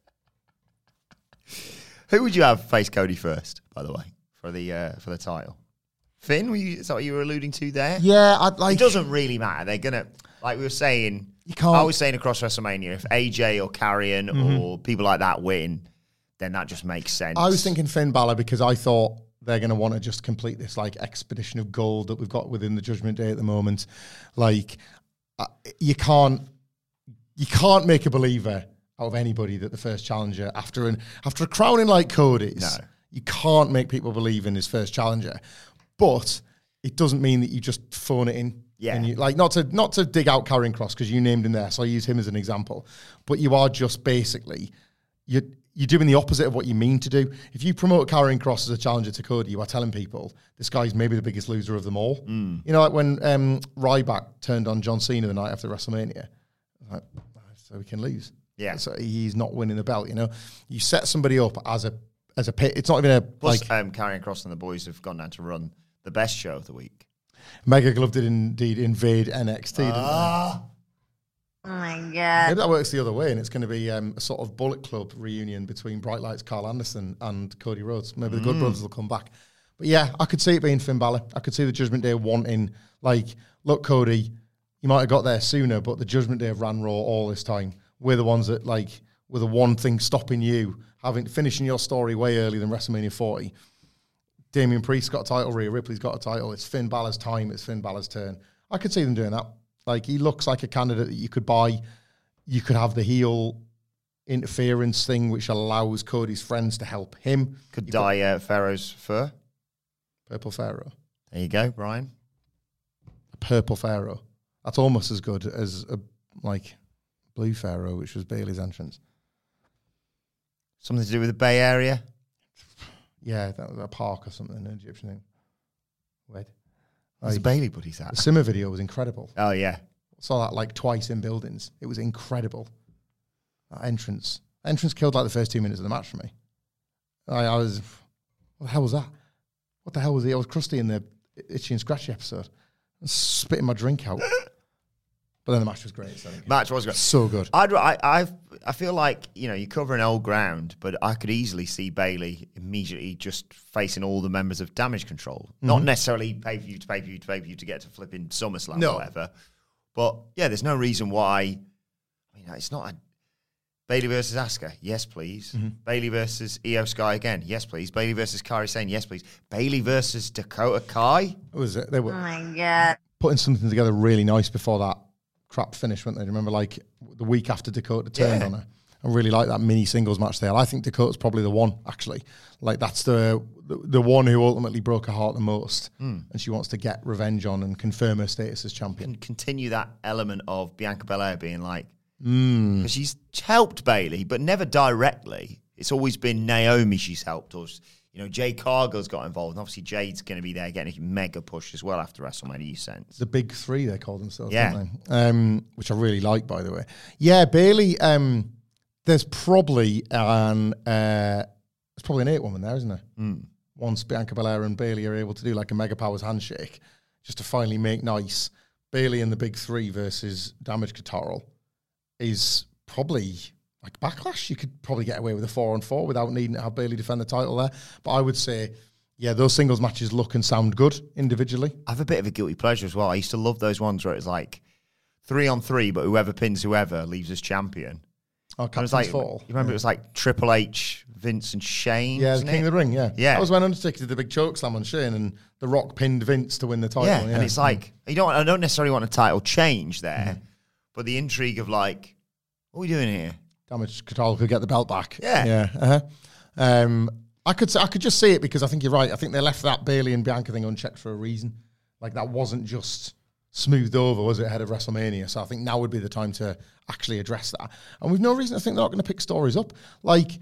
C: Who would you have face Cody first, by the way, for the uh, for the title? Finn, were you, is that what you were alluding to there?
D: Yeah, I'd like...
C: It doesn't really matter. They're going to, like we were saying,
D: You can't...
C: I was saying across WrestleMania, if A J or Karrion mm-hmm. or people like that win, then that just makes sense.
D: I was thinking Finn Balor because I thought they're going to want to just complete this like expedition of gold that we've got within the Judgment Day at the moment. Like, uh, you can't, you can't make a believer out of anybody that the first challenger after an after a crowning like Cody's,
C: no.
D: you can't make people believe in his first challenger. But it doesn't mean that you just phone it in.
C: Yeah.
D: And you, like, not to not to dig out Karrion Kross because you named him there, so I use him as an example. But you are just basically, you're, you're doing the opposite of what you mean to do. If you promote Karrion Kross as a challenger to Cody, you are telling people this guy's maybe the biggest loser of them all.
C: Mm.
D: You know, like when um, Ryback turned on John Cena the night after WrestleMania, like, so we can lose.
C: Yeah.
D: So he's not winning the belt, you know. You set somebody up as a as a pit. It's not even a...
C: Plus,
D: like,
C: um, Karrion Kross and the boys have gone down to run the best show of the week.
D: Mega Glove did indeed invade N X T, didn't
C: Ah.
G: Oh my God.
D: they? Maybe that works the other way, and it's going to be um, a sort of Bullet Club reunion between Bright Lights Carl Anderson and Cody Rhodes. Maybe the Good Brothers will come back. But yeah, I could see it being Finn Balor. I could see the Judgment Day wanting, like, look, Cody, you might have got there sooner, but the Judgment Day have ran Raw all this time. We're the ones that, like, were the one thing stopping you having finishing your story way earlier than WrestleMania forty. Damian Priest got a title, Rhea Ripley's got a title. It's Finn Balor's time. It's Finn Balor's turn. I could see them doing that. Like, he looks like a candidate that you could buy. You could have the heel interference thing, which allows Cody's friends to help him.
C: Could
D: You
C: dye uh, Pharaoh's fur.
D: Purple Pharaoh.
C: There you go, Brian.
D: A purple Pharaoh. That's almost as good as a, like, blue Pharaoh, which was Bayley's entrance.
C: Something to do with the Bay Area?
D: Yeah, that was a park or something, an Egyptian thing. Wait.
C: Where's the Bailey buddies
D: The
C: at?
D: Simmer video was incredible.
C: Oh, yeah.
D: Saw that like twice in buildings. It was incredible. That entrance. Entrance killed like the first two minutes of the match for me. I, I was, what the hell was that? What the hell was it? I was crusty in the Itchy and Scratchy episode. I was spitting my drink out. But then the match was great. So
C: Match was great.
D: so good.
C: I'd, I, I, I feel like, you know, you're covering old ground, but I could easily see Bayley immediately just facing all the members of Damage Control. Mm-hmm. Not necessarily pay-per-view to pay-per-view to pay-per-view to get to flipping SummerSlam
D: No.
C: or whatever. But, yeah, there's no reason why. I mean, it's not a... Bayley versus Asuka, yes, please. Mm-hmm. Bayley versus Io Sky again, yes, please. Bayley versus Kairi Sane, yes, please. Bayley versus Dakota Kai.
D: It was it? They were
G: Oh my God.
D: putting something together really nice before that crap finish, weren't they? Remember, like, the week after Dakota turned
C: Yeah.
D: on her. I really like that mini singles match there. I think Dakota's probably the one, actually. Like, that's the the, the one who ultimately broke her heart the most. Mm. And she wants to get revenge on and confirm her status as champion.
C: And continue that element of Bianca Belair being like,
D: Mm.
C: because she's helped Bayley, but never directly. It's always been Naomi she's helped, or you know, Jade Cargill's got involved, and obviously Jade's going to be there getting a mega push as well after WrestleMania. You sense
D: The big three, they call themselves,
C: yeah,
D: don't they? Um, which I really like, by the way. Yeah, Bayley. Um, there's probably an uh, there's probably an eight woman there, isn't there?
C: Mm.
D: Once Bianca Belair and Bayley are able to do like a Mega Powers handshake, just to finally make nice. Bayley and the big three versus Damage Control is probably like Backlash, you could probably get away with a four on four without needing to have Bayley defend the title there. But I would say, yeah, those singles matches look and sound good individually.
C: I have a bit of a guilty pleasure as well. I used to love those ones where it's like three on three, but whoever pins whoever leaves as champion.
D: Oh,
C: It was
D: Captain's
C: like,
D: Fall.
C: you remember
D: yeah.
C: it was like Triple H, Vince and Shane?
D: Yeah, the
C: wasn't
D: King
C: it?
D: of the Ring, yeah.
C: Yeah.
D: That was when Undertaker did the big choke slam on Shane and The Rock pinned Vince to win the title.
C: Yeah,
D: Yeah,
C: and it's like, you don't, I don't necessarily want a title change there,
D: Mm.
C: but the intrigue of like, what are we doing here?
D: Damage Control could get the belt back.
C: Yeah.
D: Yeah. Uh-huh. Um, I could I could just see it because I think you're right. I think they left that Bayley and Bianca thing unchecked for a reason. Like, that wasn't just smoothed over, was it, ahead of WrestleMania? So I think now would be the time to actually address that. And we've no reason to think they're not going to pick stories up. Like,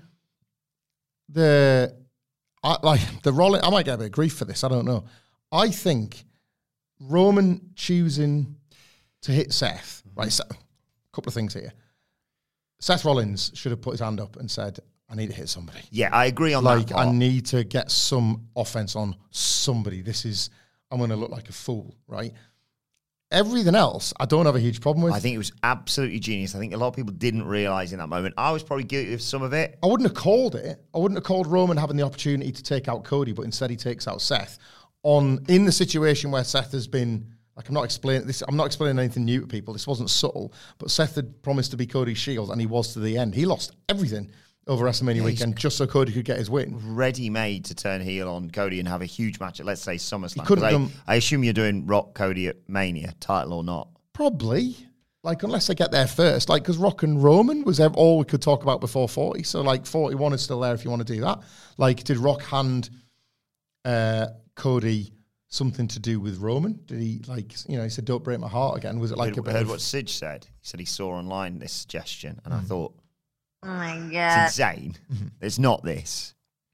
D: the, I, like, the Rollins, I might get a bit of grief for this, I don't know. I think Roman choosing to hit Seth, right, so, a couple of things here. Seth Rollins should have put his hand up and said, I need to hit somebody.
C: Yeah, I agree on
D: Like,
C: that part.
D: I need to get some offense on somebody. This is, I'm going to look like a fool, right? Everything else, I don't have a huge problem with.
C: I think it was absolutely genius. I think a lot of people didn't realise in that moment. I was probably guilty of some of it.
D: I wouldn't have called it. I wouldn't have called Roman having the opportunity to take out Cody, but instead he takes out Seth. On in the situation where Seth has been, like, I'm not explaining this, I'm not explaining anything new to people. This wasn't subtle, but Seth had promised to be Cody's shield, and he was to the end. He lost everything over WrestleMania
C: Yeah,
D: weekend just so Cody could get his win.
C: Ready-made to turn heel on Cody and have a huge match at, let's say, SummerSlam.
D: He couldn't
C: 'Cause I,
D: have done-
C: I assume you're doing Rock Cody at Mania, title or not.
D: Probably. Like, unless they get there first. Like, because Rock and Roman was ev- all we could talk about before forty. So, like, forty-one is still there if you want to do that. Like, did Rock hand uh, Cody something to do with Roman? Did he, like, you know, he said, don't break my heart again? Was it like
C: I
D: a bit
C: heard
D: of-
C: what Sid said. He said he saw online this suggestion, and
D: Mm.
C: I thought,
G: Oh my
C: it's
G: god.
C: insane.
D: Mm-hmm.
C: It's not this.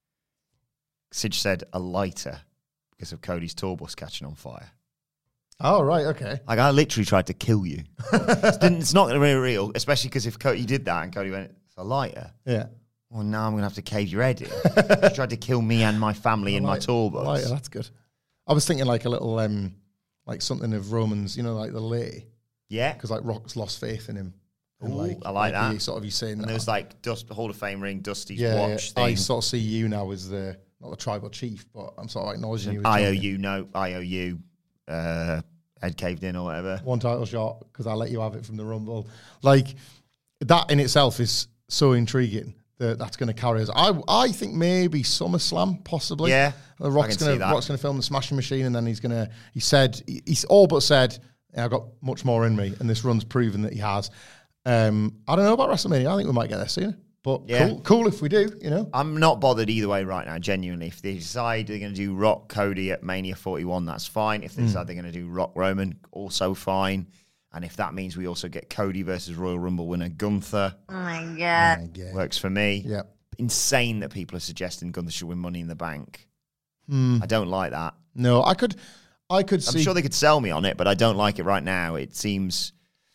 C: Sid said a lighter because of Cody's tour bus catching on fire.
D: Oh, right, okay.
C: Like, I literally tried to kill you. it's, didn't- it's not going to be real, especially because if Cody did that and Cody went, it's a lighter,
D: Yeah.
C: well, now I'm going to have to cave your head in. You tried to kill me and my family in my
D: Light-
C: tour bus.
D: lighter, that's good. I was thinking, like, a little, um, like, something of Roman's, you know, like the lay.
C: Yeah.
D: Because, like, Rock's lost faith in him. And,
C: Ooh, I like that.
D: He sort of, he's saying
C: And
D: that.
C: there was like Dust, Hall of Fame ring, Dusty's
D: yeah,
C: watch
D: yeah. I
C: thing.
D: sort of see you now as the, not the tribal chief, but I'm sort of acknowledging you as
C: I O
D: champion.
C: U, no, I O U, uh, head caved in or whatever.
D: One title shot because I let you have it from the Rumble. Like, that in itself is so intriguing that that's going to carry us. I I think maybe SummerSlam, possibly.
C: Yeah,
D: The
C: I
D: Rock's
C: can
D: going
C: see
D: to
C: that.
D: Rock's going to film the Smashing Machine, and then he's going to. He said he, he's all but said, yeah, I've got much more in me, and this run's proven that he has. Um, I don't know about WrestleMania. I think we might get there sooner, but
C: Yeah.
D: cool, cool if we do. You know.
C: I'm not bothered either way right now, genuinely. If they decide they're going to do Rock Cody at Mania forty-one, that's fine. If they
D: Mm.
C: decide they're going to do Rock Roman, also fine. And if that means we also get Cody versus Royal Rumble winner Gunther,
G: Oh my god.
D: Yeah.
C: works for me.
D: Yeah.
C: Insane that people are suggesting Gunther should win Money in the Bank.
D: Hmm.
C: I don't like that.
D: No, I could, I could
C: I'm
D: see.
C: sure they could sell me on it, but I don't like it right now. It seems.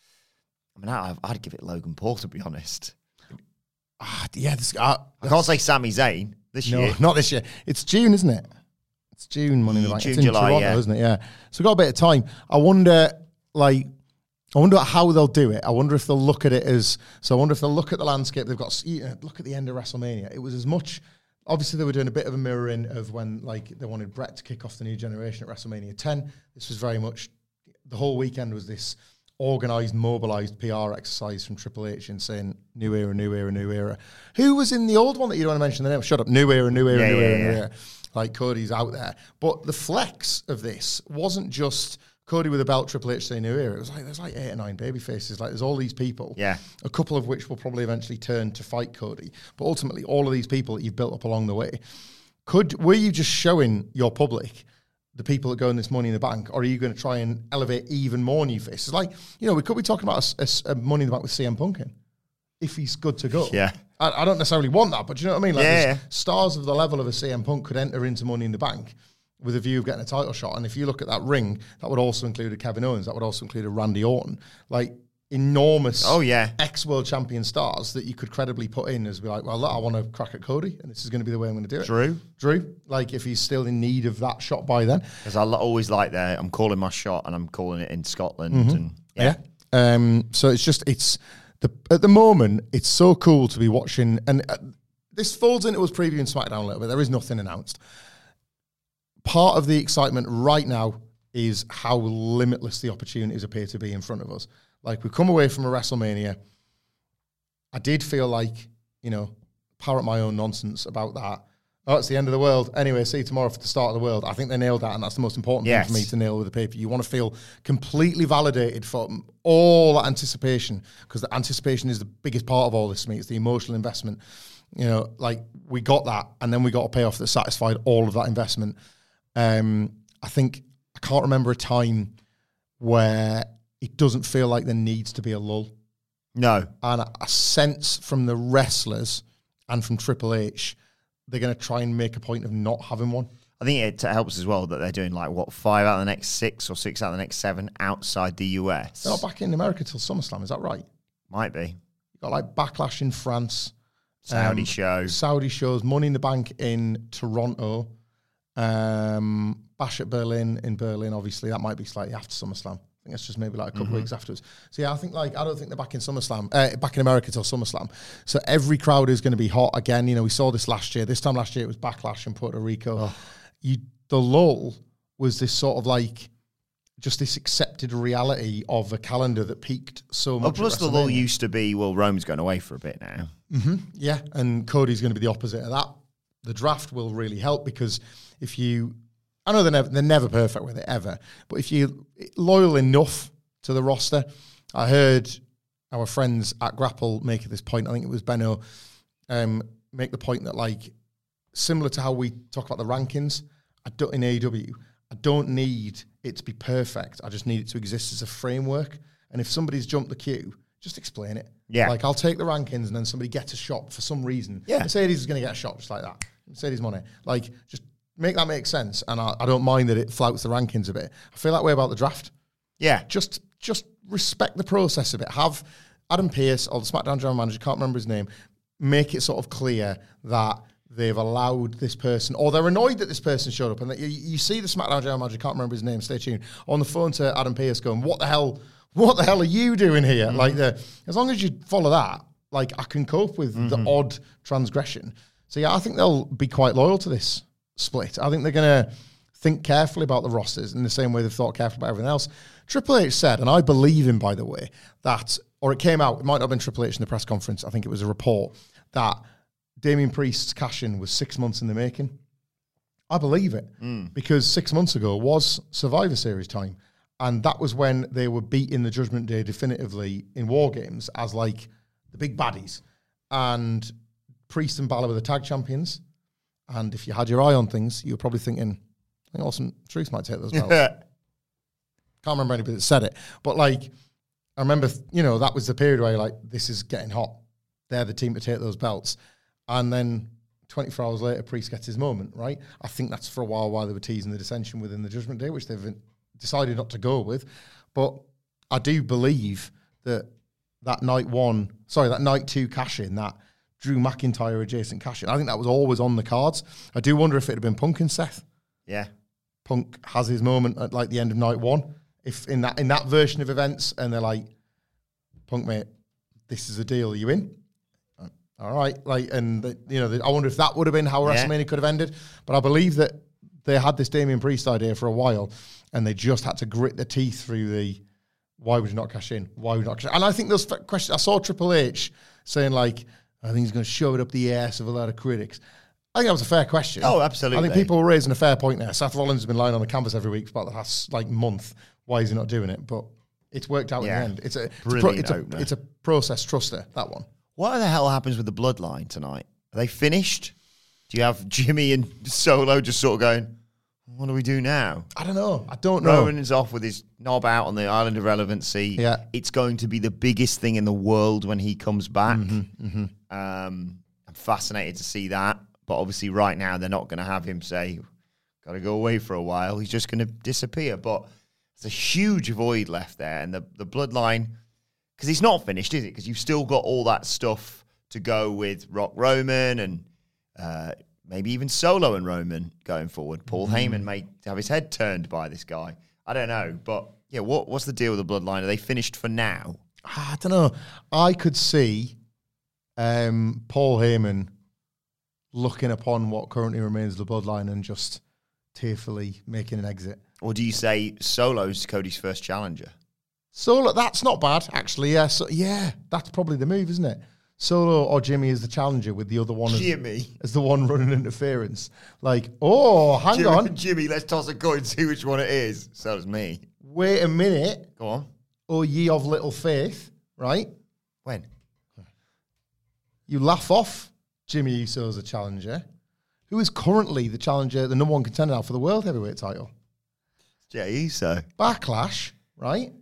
C: I mean, I, I'd give it Logan Paul, to be honest.
D: Ah, yeah, this, uh,
C: I can't say Sami Zayn this
D: no,
C: year.
D: not this year. It's June, isn't it? It's June, Money in the
C: Mm,
D: Bank.
C: June,
D: it's in
C: July,
D: Toronto,
C: yeah.
D: isn't it? Yeah. So we've got a bit of time. I wonder, like, I wonder how they'll do it. I wonder if they'll look at it as. So I wonder if they'll look at the landscape. They've got. You know, look at the end of WrestleMania. It was as much. Obviously, they were doing a bit of a mirroring of when, like, they wanted Brett to kick off the new generation at WrestleMania ten. This was very much. The whole weekend was this organised, mobilised P R exercise from Triple H and saying new era, new era, new era. Who was in the old one that you don't want to mention the name? Shut up. New era, new era,
C: Yeah,
D: new
C: yeah,
D: era,
C: yeah.
D: new era. Like, Cody's out there. But the flex of this wasn't just Cody with a belt, Triple H saying new era. It was like, there's like eight or nine baby faces. Like, there's all these people.
C: Yeah.
D: A couple of which will probably eventually turn to fight Cody. But ultimately, all of these people that you've built up along the way, could were you just showing your public the people that go in this Money in the Bank, or are you going to try and elevate even more new faces? Like, you know, we could be talking about a, a- a Money in the Bank with C M Punk in, if he's good to go.
C: Yeah.
D: I, I don't necessarily want that, but do you know what I mean? Like,
C: Yeah,
D: there's
C: yeah.
D: stars of the level of a C M Punk could enter into Money in the Bank with a view of getting a title shot. And if you look at that ring, that would also include a Kevin Owens, that would also include a Randy Orton. Like, enormous
C: Oh, yeah.
D: ex-world champion stars that you could credibly put in as be like, well, look, I want to crack at Cody, and this is going to be the way I'm going to do it.
C: Drew?
D: Drew, like, if he's still in need of that shot by then.
C: Because I lo- always like that. I'm calling my shot and I'm calling it in Scotland.
D: Mm-hmm.
C: And yeah.
D: Um, so it's just, it's, the, at the moment, it's so cool to be watching, and uh, this falls into us previewing SmackDown a little bit. There is nothing announced. Part of the excitement right now is how limitless the opportunities appear to be in front of us. Like, we've come away from a WrestleMania. I did feel like, you know, parrot my own nonsense about that. Oh, it's the end of the world. Anyway, see you tomorrow for the start of the world. I think they nailed that, and that's the most important
C: yes.
D: thing for me to nail with the paper. You want to feel completely validated for all that anticipation, because the anticipation is the biggest part of all this for me. It's the emotional investment. You know, like, we got that, and then we got a payoff that satisfied all of that investment. Um, I think, I can't remember a time where it doesn't feel like there needs to be a lull.
C: No.
D: And I sense from the wrestlers and from Triple H, they're going to try and make a point of not having one.
C: I think it helps as well that they're doing like, what, five out of the next six or six out of the next seven outside the U S.
D: They're not back in America till SummerSlam, is that right?
C: Might be.
D: You've got like Backlash in France.
C: Saudi
D: um,
C: shows.
D: Saudi shows. Money in the Bank in Toronto. Um, Bash at Berlin in Berlin, obviously. That might be slightly after SummerSlam. I think it's just maybe like a couple
C: mm-hmm.
D: of weeks afterwards. So yeah, I think like I don't think they're back in SummerSlam, uh, back in America till SummerSlam. So every crowd is going to be hot again. You know, we saw this last year. This time last year it was Backlash in Puerto Rico. Oh. You, the lull was this sort of like just this accepted reality of a calendar that peaked so much.
C: Oh, plus the lull used to be, well, Roman's going away for a bit now.
D: Mm-hmm. Yeah, and Cody's going to be the opposite of that. The draft will really help because if you. I know they're never, they're never perfect with it, ever. But if you're loyal enough to the roster, I heard our friends at Grapple make this point, I think it was Benno, um, make the point that, like, similar to how we talk about the rankings I don't, in A E W, I don't need it to be perfect. I just need it to exist as a framework. And if somebody's jumped the queue, just explain it.
C: Yeah.
D: Like, I'll take the rankings and then somebody gets a shot for some reason.
C: Yeah.
D: Mercedes is going to get a shot just like that. Mercedes money. Like, just make that make sense, and I, I don't mind that it flouts the rankings a bit. I feel that way about the draft.
C: Yeah.
D: Just just respect the process a bit. Have Adam Pearce, or the SmackDown general manager, can't remember his name, make it sort of clear that they've allowed this person, or they're annoyed that this person showed up, and that you, you see the SmackDown general manager, can't remember his name, stay tuned, on the phone to Adam Pearce going, what the hell, what the hell are you doing here? Mm-hmm. Like, the, as long as you follow that, like, I can cope with mm-hmm. the odd transgression. So yeah, I think they'll be quite loyal to this split. I think they're going to think carefully about the rosters in the same way they've thought carefully about everything else. Triple H said, and I believe him, by the way, that, or it came out, it might not have been Triple H in the press conference, I think it was a report, that Damian Priest's cash-in was six months in the making. I believe it, mm. because six months ago was Survivor Series time, and that was when they were beating the Judgment Day definitively in War Games as, like, the big baddies. And Priest and Balor were the tag champions. And if you had your eye on things, you were probably thinking, I think Awesome Truth might take those belts. Can't remember anybody that said it. But, like, I remember, you know, that was the period where you're like, this is getting hot. They're the team to take those belts. And then twenty-four hours later, Priest gets his moment, right? I think that's for a while while they were teasing the dissension within the Judgment Day, which they've decided not to go with. But I do believe that that night one, sorry, that night two cash-in, that Drew McIntyre adjacent cash-in, I think that was always on the cards. I do wonder if it had been Punk and Seth.
C: Yeah.
D: Punk has his moment at, like, the end of night one. If in that in that version of events, and they're like, Punk, mate, this is a deal. Are you in? All right. Like, and, the, you know, the, I wonder if that would have been how yeah. WrestleMania could have ended. But I believe that they had this Damian Priest idea for a while, and they just had to grit their teeth through the, why would you not cash in? Why would you not cash in? And I think those questions, I saw Triple H saying, like, I think he's going to shove it up the ass of a lot of critics. I think that was a fair question.
C: Oh, absolutely.
D: I think people were raising a fair point there. Seth Rollins has been lying on the canvas every week for about the last, like, month. Why is he not doing it? But it's worked out yeah. in the end. It's a, it's a, pro, it's, a, it's a process truster, that one.
C: What the hell happens with the Bloodline tonight? Are they finished? Do you have Jimmy and Solo just sort of going, what do we do now?
D: I don't know. I don't know.
C: Roman is off with his knob out on the Island of Relevancy.
D: Yeah.
C: It's going to be the biggest thing in the world when he comes back.
D: Mm-hmm, mm-hmm.
C: Um, I'm fascinated to see that. But obviously right now they're not going to have him say, got to go away for a while. He's just going to disappear. But there's a huge void left there. And the, the Bloodline, because he's not finished, is it? Because you've still got all that stuff to go with Rock Roman and uh, maybe even Solo and Roman going forward. Paul mm. Heyman may have his head turned by this guy. I don't know. But, yeah, what what's the deal with the Bloodline? Are they finished for now?
D: I don't know. I could see um, Paul Heyman looking upon what currently remains of the bloodline and just tearfully making an exit.
C: Or do you say Solo's Cody's first challenger?
D: Solo, that's not bad, actually. Yeah, so, yeah, that's probably the move, isn't it? Solo or Jimmy as the challenger with the other one as,
C: Jimmy.
D: as the one running interference. Like, oh, hang
C: Jimmy,
D: on.
C: Jimmy, let's toss a coin, see which one it is. So does me.
D: Wait a minute.
C: Go on.
D: Oh, ye of little faith, right?
C: When?
D: You laugh off Jimmy Uso as a challenger, who is currently the challenger, the number one contender now for the World Heavyweight title.
C: Jay Uso.
D: Backlash, right?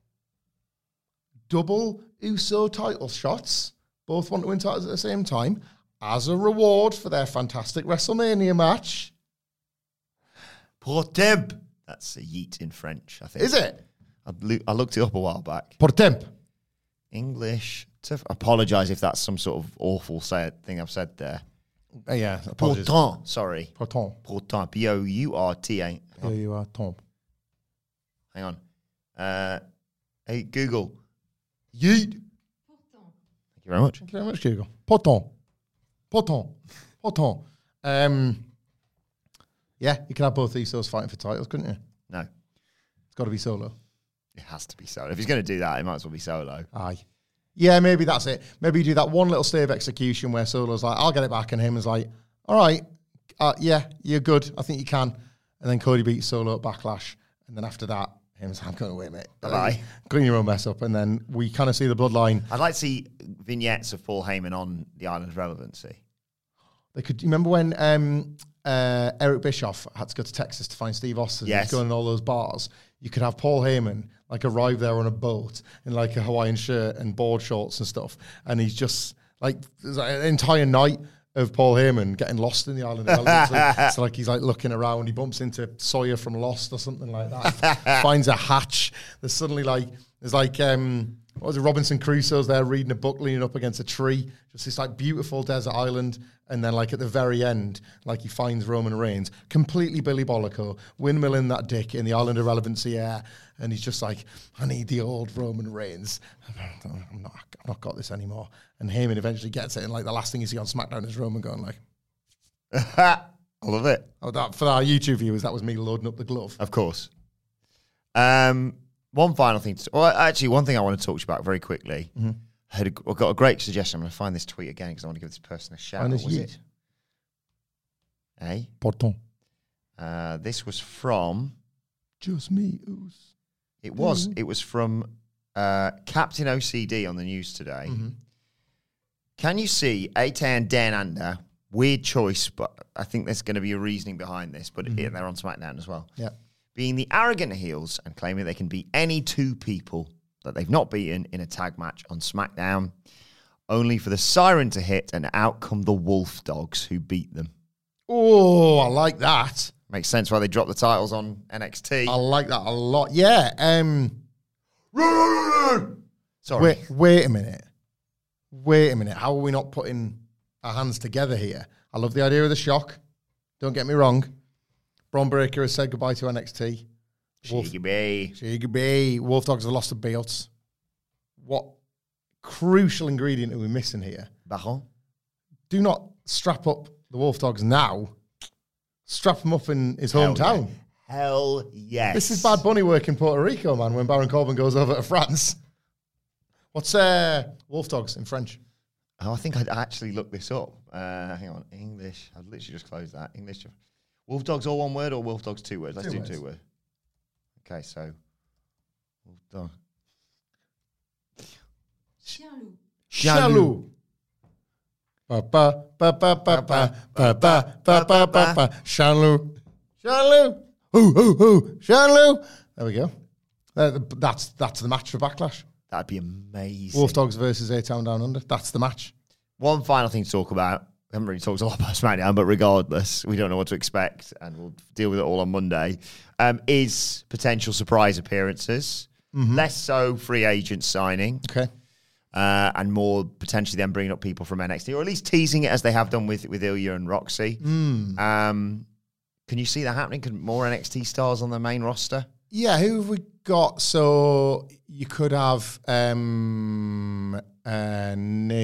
D: Double Uso title shots. Both want to win titles at the same time as a reward for their fantastic WrestleMania match.
C: Pour temp. That's a yeet in French, I think.
D: Is it?
C: I, lo- I looked it up a while back.
D: Pour temp.
C: English. To f- apologise if that's some sort of awful say- thing I've said there.
D: Uh, yeah, apologies.
C: Pourtant. Sorry.
D: Pourtant.
C: Pourtant. P O U R T A.
D: Here you are, Tom.
C: Hang on. Uh, hey, Google. Yeet. Thank you very much.
D: Thank you very much, Google. Pourtant. Pourtant. Pourtant. Um, yeah, you could have both Usos fighting for titles, couldn't you?
C: No.
D: It's got to be Solo.
C: It has to be Solo. If he's going to do that, it might as well be Solo.
D: Aye. Yeah, maybe that's it. Maybe you do that one little stave execution where Solo's like, I'll get it back, and him is like, all right, uh, yeah, you're good. I think you can. And then Cody beats Solo at Backlash. And then after that, him's like, I'm going away, mate.
C: Bye-bye.
D: Clean your own mess up. And then we kind of see the bloodline.
C: I'd like to see vignettes of Paul Heyman on the Island of Relevancy.
D: They could. You remember when um, uh, Eric Bischoff had to go to Texas to find Steve Austin?
C: Yes.
D: He's going in all those bars. You could have Paul Heyman like arrive there on a boat in like a Hawaiian shirt and board shorts and stuff, and he's just like there's like an entire night of Paul Heyman getting lost in the island of Relevancy. So like he's like looking around, he bumps into Sawyer from Lost or something like that. Finds a hatch. There's suddenly like there's like um what was it, Robinson Crusoe's there reading a book leaning up against a tree. Just this like beautiful desert island. And then like at the very end, like he finds Roman Reigns, completely Billy Bollico, windmilling that dick in the Island of Relevancy air. And he's just like, I need the old Roman Reigns. I'm not, I've not got this anymore. And Heyman eventually gets it. And like the last thing you see on SmackDown is Roman going like,
C: I love it.
D: oh, that, for our YouTube viewers, that was me loading up the glove.
C: Of course. Um, one final thing. To, well, actually, one thing I want to talk to you about very quickly. Mm-hmm. I had a, I got a great suggestion. I'm going to find this tweet again because I want to give this person a shout.
D: Find
C: Was
D: his
C: it? Hey?
D: Pourtant.
C: Uh, this was from...
D: Just me. Ooze.
C: It was.
D: Mm-hmm.
C: It was from uh, Captain O C D on the news today.
D: Mm-hmm.
C: Can you see A T and Dan Under? Weird choice, but I think there's going to be a reasoning behind this. But mm-hmm. it, they're on SmackDown as well.
D: Yeah.
C: Being the arrogant heels and claiming they can beat any two people that they've not beaten in a tag match on SmackDown, only for the siren to hit and out come the Wolf Dogs who beat them.
D: Oh, I like that.
C: Makes sense why they dropped the titles on N X T.
D: I like that a lot. Yeah. Um,
C: Sorry.
D: Wait, wait a minute. Wait a minute. How are we not putting our hands together here? I love the idea of the shock. Don't get me wrong. Bron Breakker has said goodbye to N X T. Wolf,
C: Shiggy
D: Shiggy Wolf Dogs have lost the belts. What crucial ingredient are we missing here?
C: Baron.
D: Do not strap up the Wolf Dogs now. Strap them up in his
C: Hell
D: hometown.
C: Yeah. Hell yes.
D: This is Bad Bunny work in Puerto Rico, man, when Baron Corbin goes over to France. What's uh, Wolf Dogs in French?
C: Oh, I think I'd actually look this up. Uh, hang on. English. I've literally just closed that. English. Wolf Dogs all one word or Wolf Dogs two words? Let's
D: Two
C: do
D: words.
C: two words. Okay, so. Wolf Dog.
D: Chalou. Chalou. Ba ba ba ba ba ba ba ba ba ba ba ba. Chalou. Chalou. Ooh ooh ooh. Chalou. There we go. Uh, that's that's the match for Backlash.
C: That'd be amazing.
D: Wolf Dogs versus A-Town Down Under. That's the match.
C: One final thing to talk about. We haven't really talked a lot about SmackDown, but regardless, we don't know what to expect, and we'll deal with it all on Monday, um, is potential surprise appearances. Mm-hmm. Less so free agent signing.
D: Okay.
C: Uh, and more potentially them bringing up people from N X T, or at least teasing it as they have done with, with Ilya and Roxy.
D: Mm.
C: Um, can you see that happening? Can more N X T stars on the main roster?
D: Yeah, who have we got, so you could have um, uh,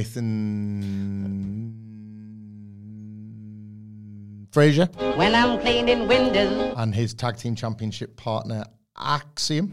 D: Nathan Frazier.
I: When I'm cleaning windows.
D: And his tag team championship partner, Axiom.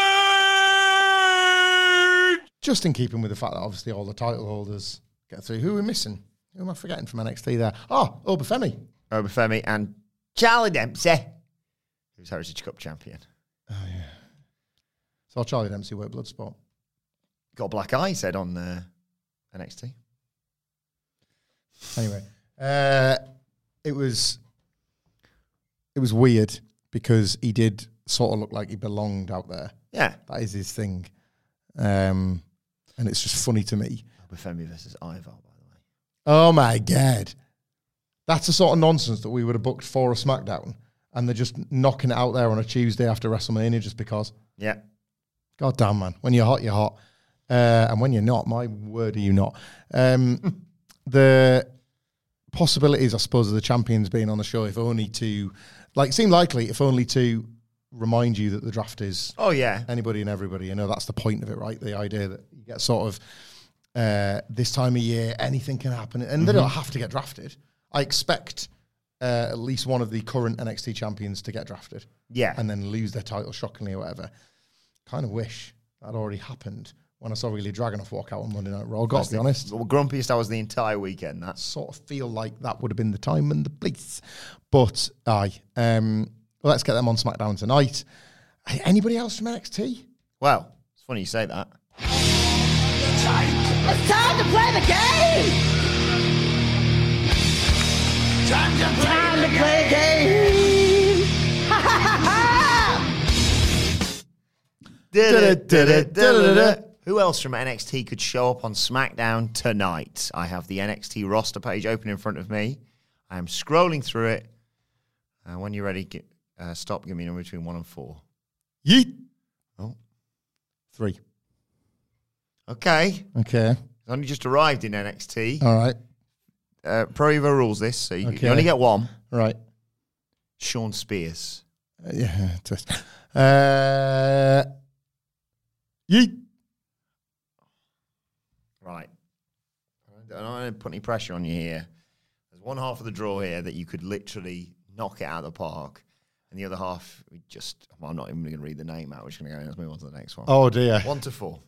D: Just in keeping with the fact that obviously all the title holders get through. Who are we missing? Who am I forgetting from N X T there? Oh, Obafemi.
C: Obafemi and Charlie Dempsey, who's Heritage Cup champion.
D: Oh, yeah. So Charlie Dempsey worked Bloodsport.
C: Got a black eye, he said on uh, N X T.
D: Anyway, uh, it was it was weird because he did sort of look like he belonged out there.
C: Yeah.
D: That is his thing. Um, and it's just funny to me.
C: Obafemi versus Ivar, by the way.
D: Oh, my God. That's the sort of nonsense that we would have booked for a SmackDown, and they're just knocking it out there on a Tuesday after WrestleMania just because.
C: Yeah.
D: God damn, man. When you're hot, you're hot. Uh, and when you're not, my word, are you not? Um, the possibilities, I suppose, of the champions being on the show, if only to, like, seem likely, if only to remind you that the draft is
C: oh yeah
D: anybody and everybody. You know, that's the point of it, right? The idea that you get sort of uh, this time of year, anything can happen, and mm-hmm. they don't have to get drafted. I expect uh, at least one of the current N X T champions to get drafted,
C: yeah,
D: and then lose their title shockingly or whatever. Kind of wish that had already happened when I saw Ilya Dragunov walk out on Monday Night Raw. Got to be honest,
C: well, grumpiest I was the entire weekend. That
D: sort of feel like that would have been the time and the place, but aye. Um, Well, let's get them on SmackDown tonight. Anybody else from N X T?
C: Well, it's funny you say that.
I: It's time to play the game! Time to play, time the, to play game. the game! Ha ha ha ha!
C: Who else from N X T could show up on SmackDown tonight? I have the N X T roster page open in front of me. I am scrolling through it. And when you're ready, get... Uh, stop, give me a number between one and four.
D: Yeet.
C: Oh.
D: Three.
C: Okay.
D: Okay.
C: He's only just arrived in N X T.
D: All right.
C: Uh, Pro Evo rules this, so you,
D: okay.
C: you only get one.
D: Right.
C: Shawn Spears.
D: Uh, yeah, twist. Uh, yeet.
C: Right. I don't want to put any pressure on you here. There's one half of the draw here that you could literally knock it out of the park. And the other half, we just, well, I'm not even going to read the name out. We're just going to go, let's move on to the next one.
D: Oh, dear.
C: One to four.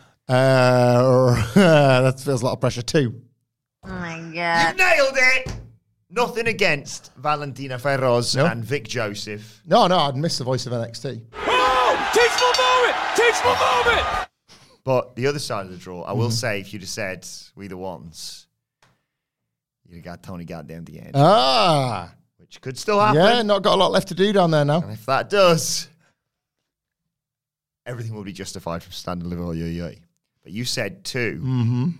D: Uh, that feels a lot of pressure, too.
G: Oh, my God.
C: You nailed it! Nothing against Valentina Feroz
D: no.
C: and Vic Joseph.
D: No, no, I'd miss the voice of N X T.
J: Oh! Teachable moment! Teachable moment!
C: But the other side of the draw, I will
D: mm-hmm. say,
C: if you'd have said we the ones, you'd have got Tony Goddamn the end.
D: Ah!
C: Which could still happen.
D: Yeah, not got a lot left to do down there now.
C: And if that does, everything will be justified from Stand and Deliver. Yo, yo. But you said two.
D: Mm-hmm.
C: And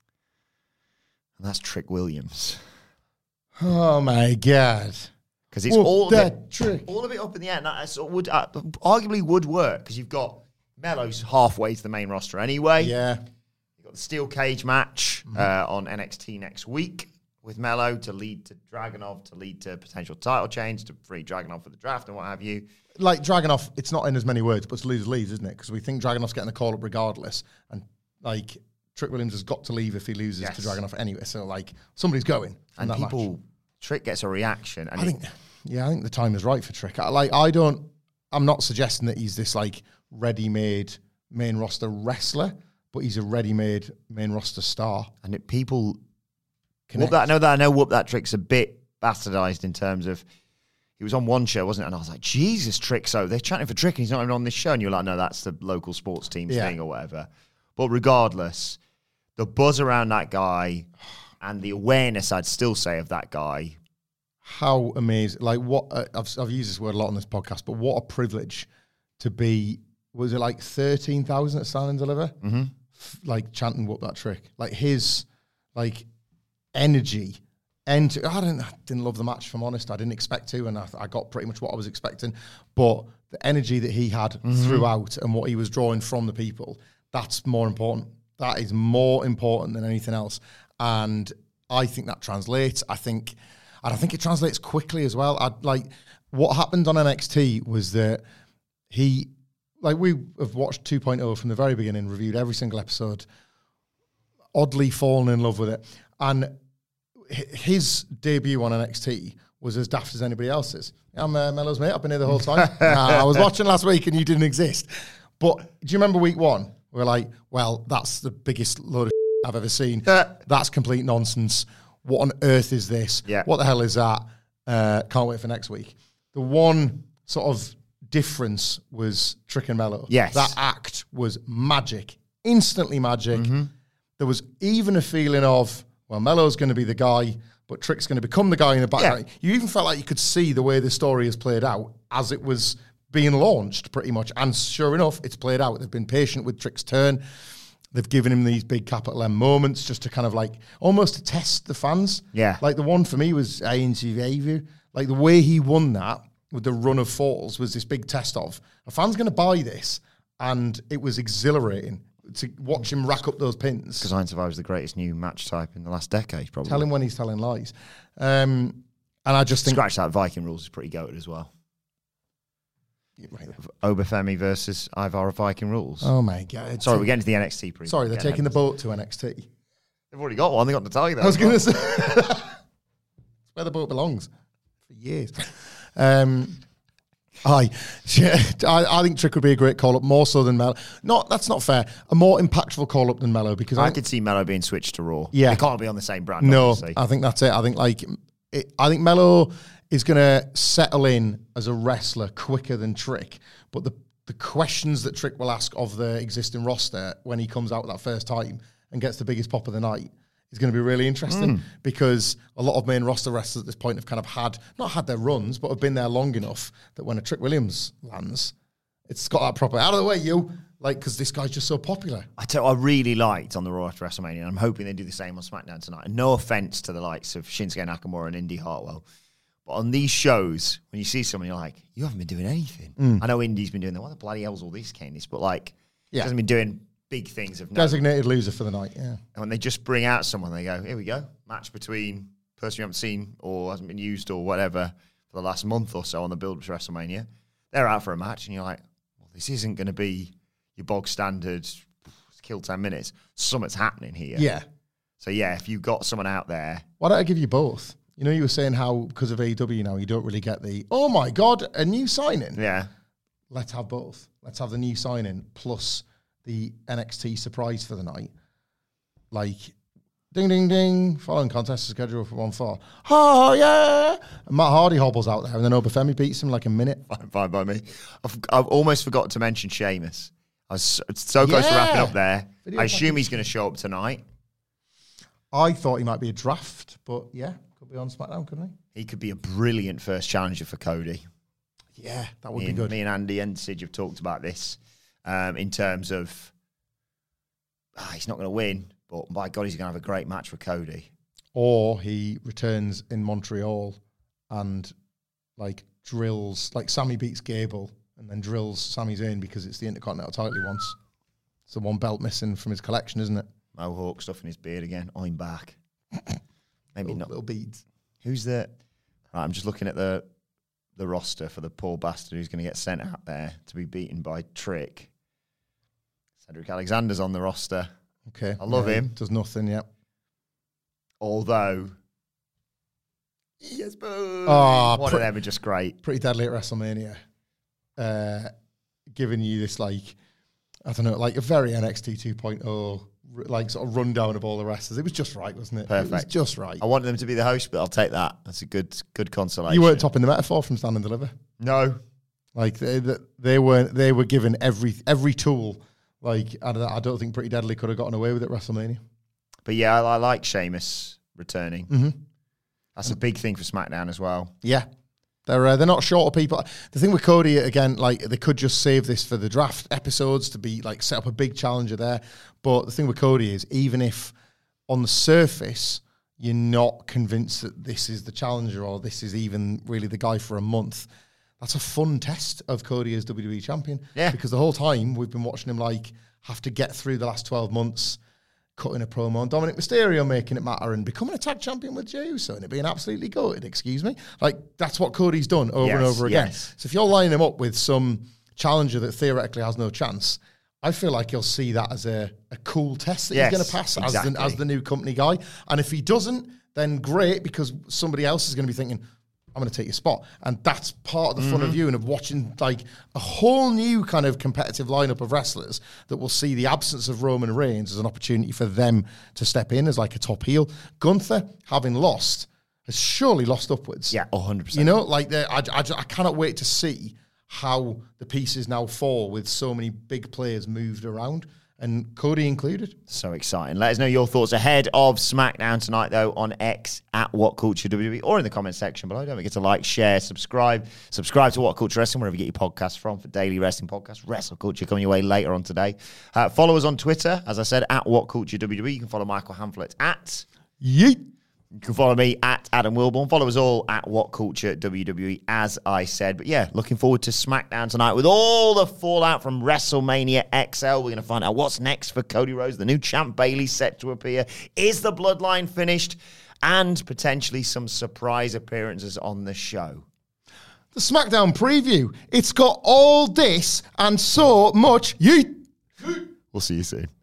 C: that's Trick Williams.
D: Oh, my God.
C: Because it's all of, it,
D: trick.
C: all of it up in the air. Now, it would, uh, arguably would work because you've got Melo's halfway to the main roster anyway.
D: Yeah.
C: You've got the Steel Cage match
D: mm-hmm.
C: uh, on N X T next week with Melo to lead to Dragunov, to lead to potential title change, to free Dragunov for the draft and what have you.
D: Like Dragunov, it's not in as many words, but it's lose leaves, isn't it? Because we think Dragunov's getting a call up regardless. And, like, Trick Williams has got to leave if he loses yes. to Dragunov anyway. So, like, somebody's going.
C: And
D: that
C: people,
D: match.
C: Trick gets a reaction. And
D: I think, yeah, I think the time is right for Trick. I, like, I don't, I'm not suggesting that he's this, like, ready-made main roster wrestler, but he's a ready-made main roster star.
C: And it, people... Whoop that, I know that I know Whoop That Trick's a bit bastardized in terms of he was on one show, wasn't it? And I was like, Jesus, Trick. So they're chatting for Trick and he's not even on this show. And you're like, no, that's the local sports team's yeah. thing or whatever. But regardless, the buzz around that guy and the awareness, I'd still say, of that guy.
D: How amazing. Like, what, uh, I've, I've used this word a lot on this podcast, but what a privilege to be, was it like thirteen thousand at Stand and Deliver?
C: Mm-hmm.
D: F- like, chanting Whoop That Trick. Like, his, like, energy. And I didn't, I didn't love the match, if I'm honest. I didn't expect to, and I, I got pretty much what I was expecting. But the energy that he had mm-hmm. throughout and what he was drawing from the people, that's more important. That is more important than anything else. And I think that translates. I think, and I think it translates quickly as well. I like what happened on N X T was that he like we have watched two point oh from the very beginning, reviewed every single episode, oddly fallen in love with it. And his debut on N X T was as daft as anybody else's. I'm uh, Melo's mate. I've been here the whole time. nah, I was watching last week and you didn't exist. But do you remember week one? We were like, well, that's the biggest load of shit I've ever seen. That's complete nonsense. What on earth is this?
C: Yeah.
D: What the hell is that? Uh, can't wait for next week. The one sort of difference was Trick and Melo.
C: Yes.
D: That act was magic. Instantly magic.
C: Mm-hmm.
D: There was even a feeling of, well, Melo's going to be the guy, but Trick's going to become the guy in the background. Yeah. You even felt like you could see the way the story has played out as it was being launched, pretty much. And sure enough, it's played out. They've been patient with Trick's turn. They've given him these big capital M moments just to kind of like, almost to test the fans.
C: Yeah.
D: Like the one for me was I N Survivor. Like the way he won that with the run of falls was this big test of, a fan's going to buy this. And it was exhilarating to watch him rack up those pins.
C: Because Iron Survivor is the greatest new match type in the last decade, probably.
D: Tell him when he's telling lies. Um, and I just think...
C: Scratch that, Viking Rules is pretty goated as well.
D: Right.
C: Obafemi versus Ivar of Viking Rules.
D: Oh, my God.
C: Sorry, we're getting to the N X T preview.
D: Sorry, they're
C: Getting
D: taking the
C: ahead.
D: boat to N X T.
C: They've already got one. They got Natalia there.
D: I was going to say... It's where the boat belongs. For years. Um... Hi, I, I think Trick would be a great call up, more so than Melo. Not that's not fair. A more impactful call up than Melo because
C: I,
D: I
C: could see Melo being switched to Raw.
D: Yeah,
C: they can't be on the same brand.
D: No,
C: obviously.
D: I think that's it. I think like it, I think Melo is going to settle in as a wrestler quicker than Trick. But the the questions that Trick will ask of the existing roster when he comes out that first time and gets the biggest pop of the night is going to be really interesting mm. because a lot of main roster wrestlers at this point have kind of had, not had their runs, but have been there long enough that when a Trick Williams lands, it's got that proper, out of the way, you, like, because this guy's just so popular.
C: I tell you, I really liked on the Raw after WrestleMania, and I'm hoping they do the same on SmackDown tonight. And no offense to the likes of Shinsuke Nakamura and Indy Hartwell, but on these shows, when you see someone, you're like, you haven't been doing anything. Mm. I know Indy's been doing that. What the bloody hell's all this, Candice? But, like, yeah. he hasn't been doing big things of no.
D: Designated loser for the night, yeah.
C: And when they just bring out someone, they go, here we go, match between person you haven't seen or hasn't been used or whatever for the last month or so on the build to WrestleMania. They're out for a match, and you're like, well, this isn't going to be your bog standard kill ten minutes. Something's happening here.
D: Yeah.
C: So, yeah, if you've got someone out there.
D: Why don't I give you both? You know, you were saying how, because of A E W now, you don't really get the, oh my God, a new signing.
C: Yeah.
D: Let's have both. Let's have the new signing plus the N X T surprise for the night. Like, ding, ding, ding, following contest is scheduled for one four. Oh, yeah. And Matt Hardy hobbles out there, and then Obafemi beats him like a minute.
C: Fine, fine by me. I've, I've almost forgot to mention Sheamus. I was so, so close yeah. to wrapping up there. Video I assume he's going to show up tonight.
D: I thought he might be a draft, but yeah, could be on SmackDown, couldn't he?
C: He could be a brilliant first challenger for Cody.
D: Yeah, that would
C: me
D: be
C: and,
D: good.
C: Me and Andy and Sid have talked about this um, in terms of ah, he's not going to win, but by God, he's going to have a great match with Cody.
D: Or he returns in Montreal and like drills, like Sammy beats Gable and then drills Sami Zayn because it's the Intercontinental title he wants. It's the one belt missing from his collection, isn't it?
C: Mohawk stuff in his beard again. I'm back. Maybe
D: little,
C: not.
D: Little beads.
C: Who's the... Right, I'm just looking at the the roster for the poor bastard who's going to get sent out there to be beaten by Trick. Cedric Alexander's on the roster.
D: Okay.
C: I love
D: yeah,
C: him.
D: Does nothing, yet.
C: Although... Yes, boo!
D: Oh,
C: One
D: pre-
C: of them are just great.
D: Pretty deadly at WrestleMania. Uh, giving you this, like... I don't know, like a very N X T two point oh, like sort of rundown of all the wrestlers. It was just right, wasn't it?
C: Perfect.
D: It was just right.
C: I wanted them to be the host, but I'll take that. That's a good good consolation.
D: You weren't topping the metaphor from Stand and Deliver.
C: No.
D: Like, they they weren't, they were given every every tool. Like, I don't, I don't think Pretty Deadly could have gotten away with it at WrestleMania.
C: But yeah, I, I like Sheamus returning.
D: Mm-hmm.
C: That's a big thing for SmackDown as well.
D: Yeah. They're uh, they're not short of people. The thing with Cody, again, like they could just save this for the draft episodes to be like set up a big challenger there. But the thing with Cody is, even if on the surface you're not convinced that this is the challenger or this is even really the guy for a month, that's a fun test of Cody as W W E champion.
C: Yeah.
D: Because the whole time we've been watching him like have to get through the last twelve months, cutting a promo on Dominic Mysterio, making it matter, and becoming a tag champion with Jey Uso, and it being absolutely goated, excuse me. Like, that's what Cody's done over
C: yes,
D: and over again.
C: Yes.
D: So if you're lining him up with some challenger that theoretically has no chance, I feel like he'll see that as a, a cool test that
C: yes,
D: he's going to pass
C: exactly.
D: as the, as the new company guy. And if he doesn't, then great, because somebody else is going to be thinking, I'm going to take your spot. And that's part of the fun
C: Mm-hmm.
D: of viewing, of watching like a whole new kind of competitive lineup of wrestlers that will see the absence of Roman Reigns as an opportunity for them to step in as like a top heel. Gunther, having lost, has surely lost upwards.
C: Yeah, one hundred percent.
D: You know, like the, I, I, I cannot wait to see how the pieces now fall with so many big players moved around, and Cody included.
C: So exciting. Let us know your thoughts ahead of SmackDown tonight, though, on X at WhatCulture W W E, or in the comment section below. Don't forget to like, share, subscribe. Subscribe to What Culture Wrestling, wherever you get your podcasts from, for daily wrestling podcasts. Wrestle Culture coming your way later on today. Uh, follow us on Twitter, as I said, at WhatCulture W W E. You can follow Michael Hamflett at
D: Yeet.
C: You can follow me at Adam Wilborn. Follow us all at What Culture W W E, as I said. But yeah, looking forward to SmackDown tonight with all the fallout from WrestleMania X L. We're going to find out what's next for Cody Rhodes. The new champ Bayley set to appear. Is the bloodline finished? And potentially some surprise appearances on the show.
D: The SmackDown preview. It's got all this and so much. Yeet.
C: We'll see you soon.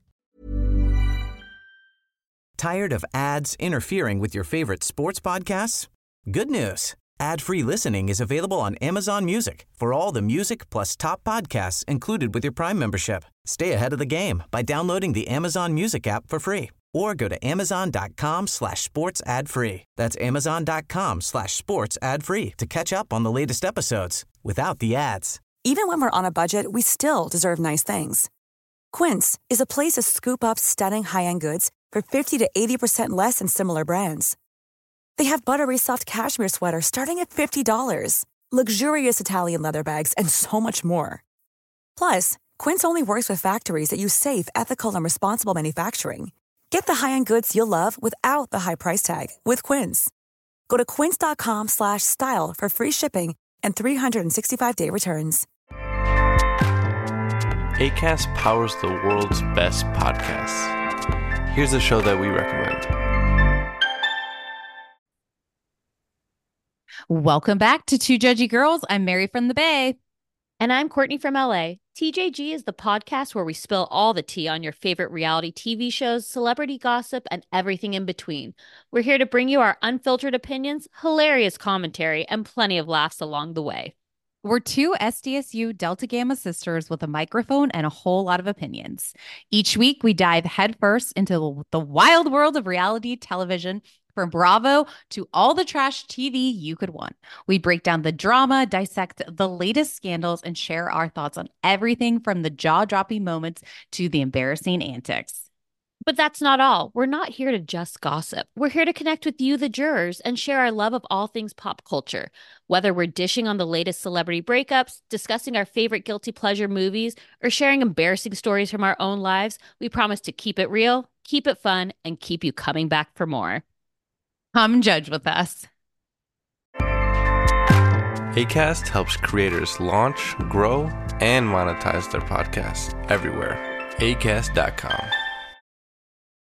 K: Tired of ads interfering with your favorite sports podcasts? Good news. Ad-free listening is available on Amazon Music for all the music plus top podcasts included with your Prime membership. Stay ahead of the game by downloading the Amazon Music app for free, or go to amazon.com slash sports ad free. That's amazon.com slash sports ad free to catch up on the latest episodes without the ads.
L: Even when we're on a budget, we still deserve nice things. Quince is a place to scoop up stunning high-end goods for fifty to eighty percent less than similar brands. They have buttery soft cashmere sweaters starting at fifty dollars, luxurious Italian leather bags, and so much more. Plus, Quince only works with factories that use safe, ethical, and responsible manufacturing. Get the high-end goods you'll love without the high price tag with Quince. Go to quince.com slash style for free shipping and three sixty-five day returns.
M: Acast powers the world's best podcasts. Here's a show that we recommend.
N: Welcome back to Two Judgy Girls. I'm Mary from the Bay.
O: And I'm Courtney from L A. T J G is the podcast where we spill all the tea on your favorite reality T V shows, celebrity gossip, and everything in between. We're here to bring you our unfiltered opinions, hilarious commentary, and plenty of laughs along the way.
N: We're two S D S U Delta Gamma sisters with a microphone and a whole lot of opinions. Each week, we dive headfirst into the wild world of reality television, from Bravo to all the trash T V you could want. We break down the drama, dissect the latest scandals, and share our thoughts on everything from the jaw-dropping moments to the embarrassing antics.
O: But that's not all. We're not here to just gossip. We're here to connect with you, the jurors, and share our love of all things pop culture. Whether we're dishing on the latest celebrity breakups, discussing our favorite guilty pleasure movies, or sharing embarrassing stories from our own lives, we promise to keep it real, keep it fun, and keep you coming back for more.
N: Come judge with us.
M: Acast helps creators launch, grow, and monetize their podcasts everywhere. acast dot com.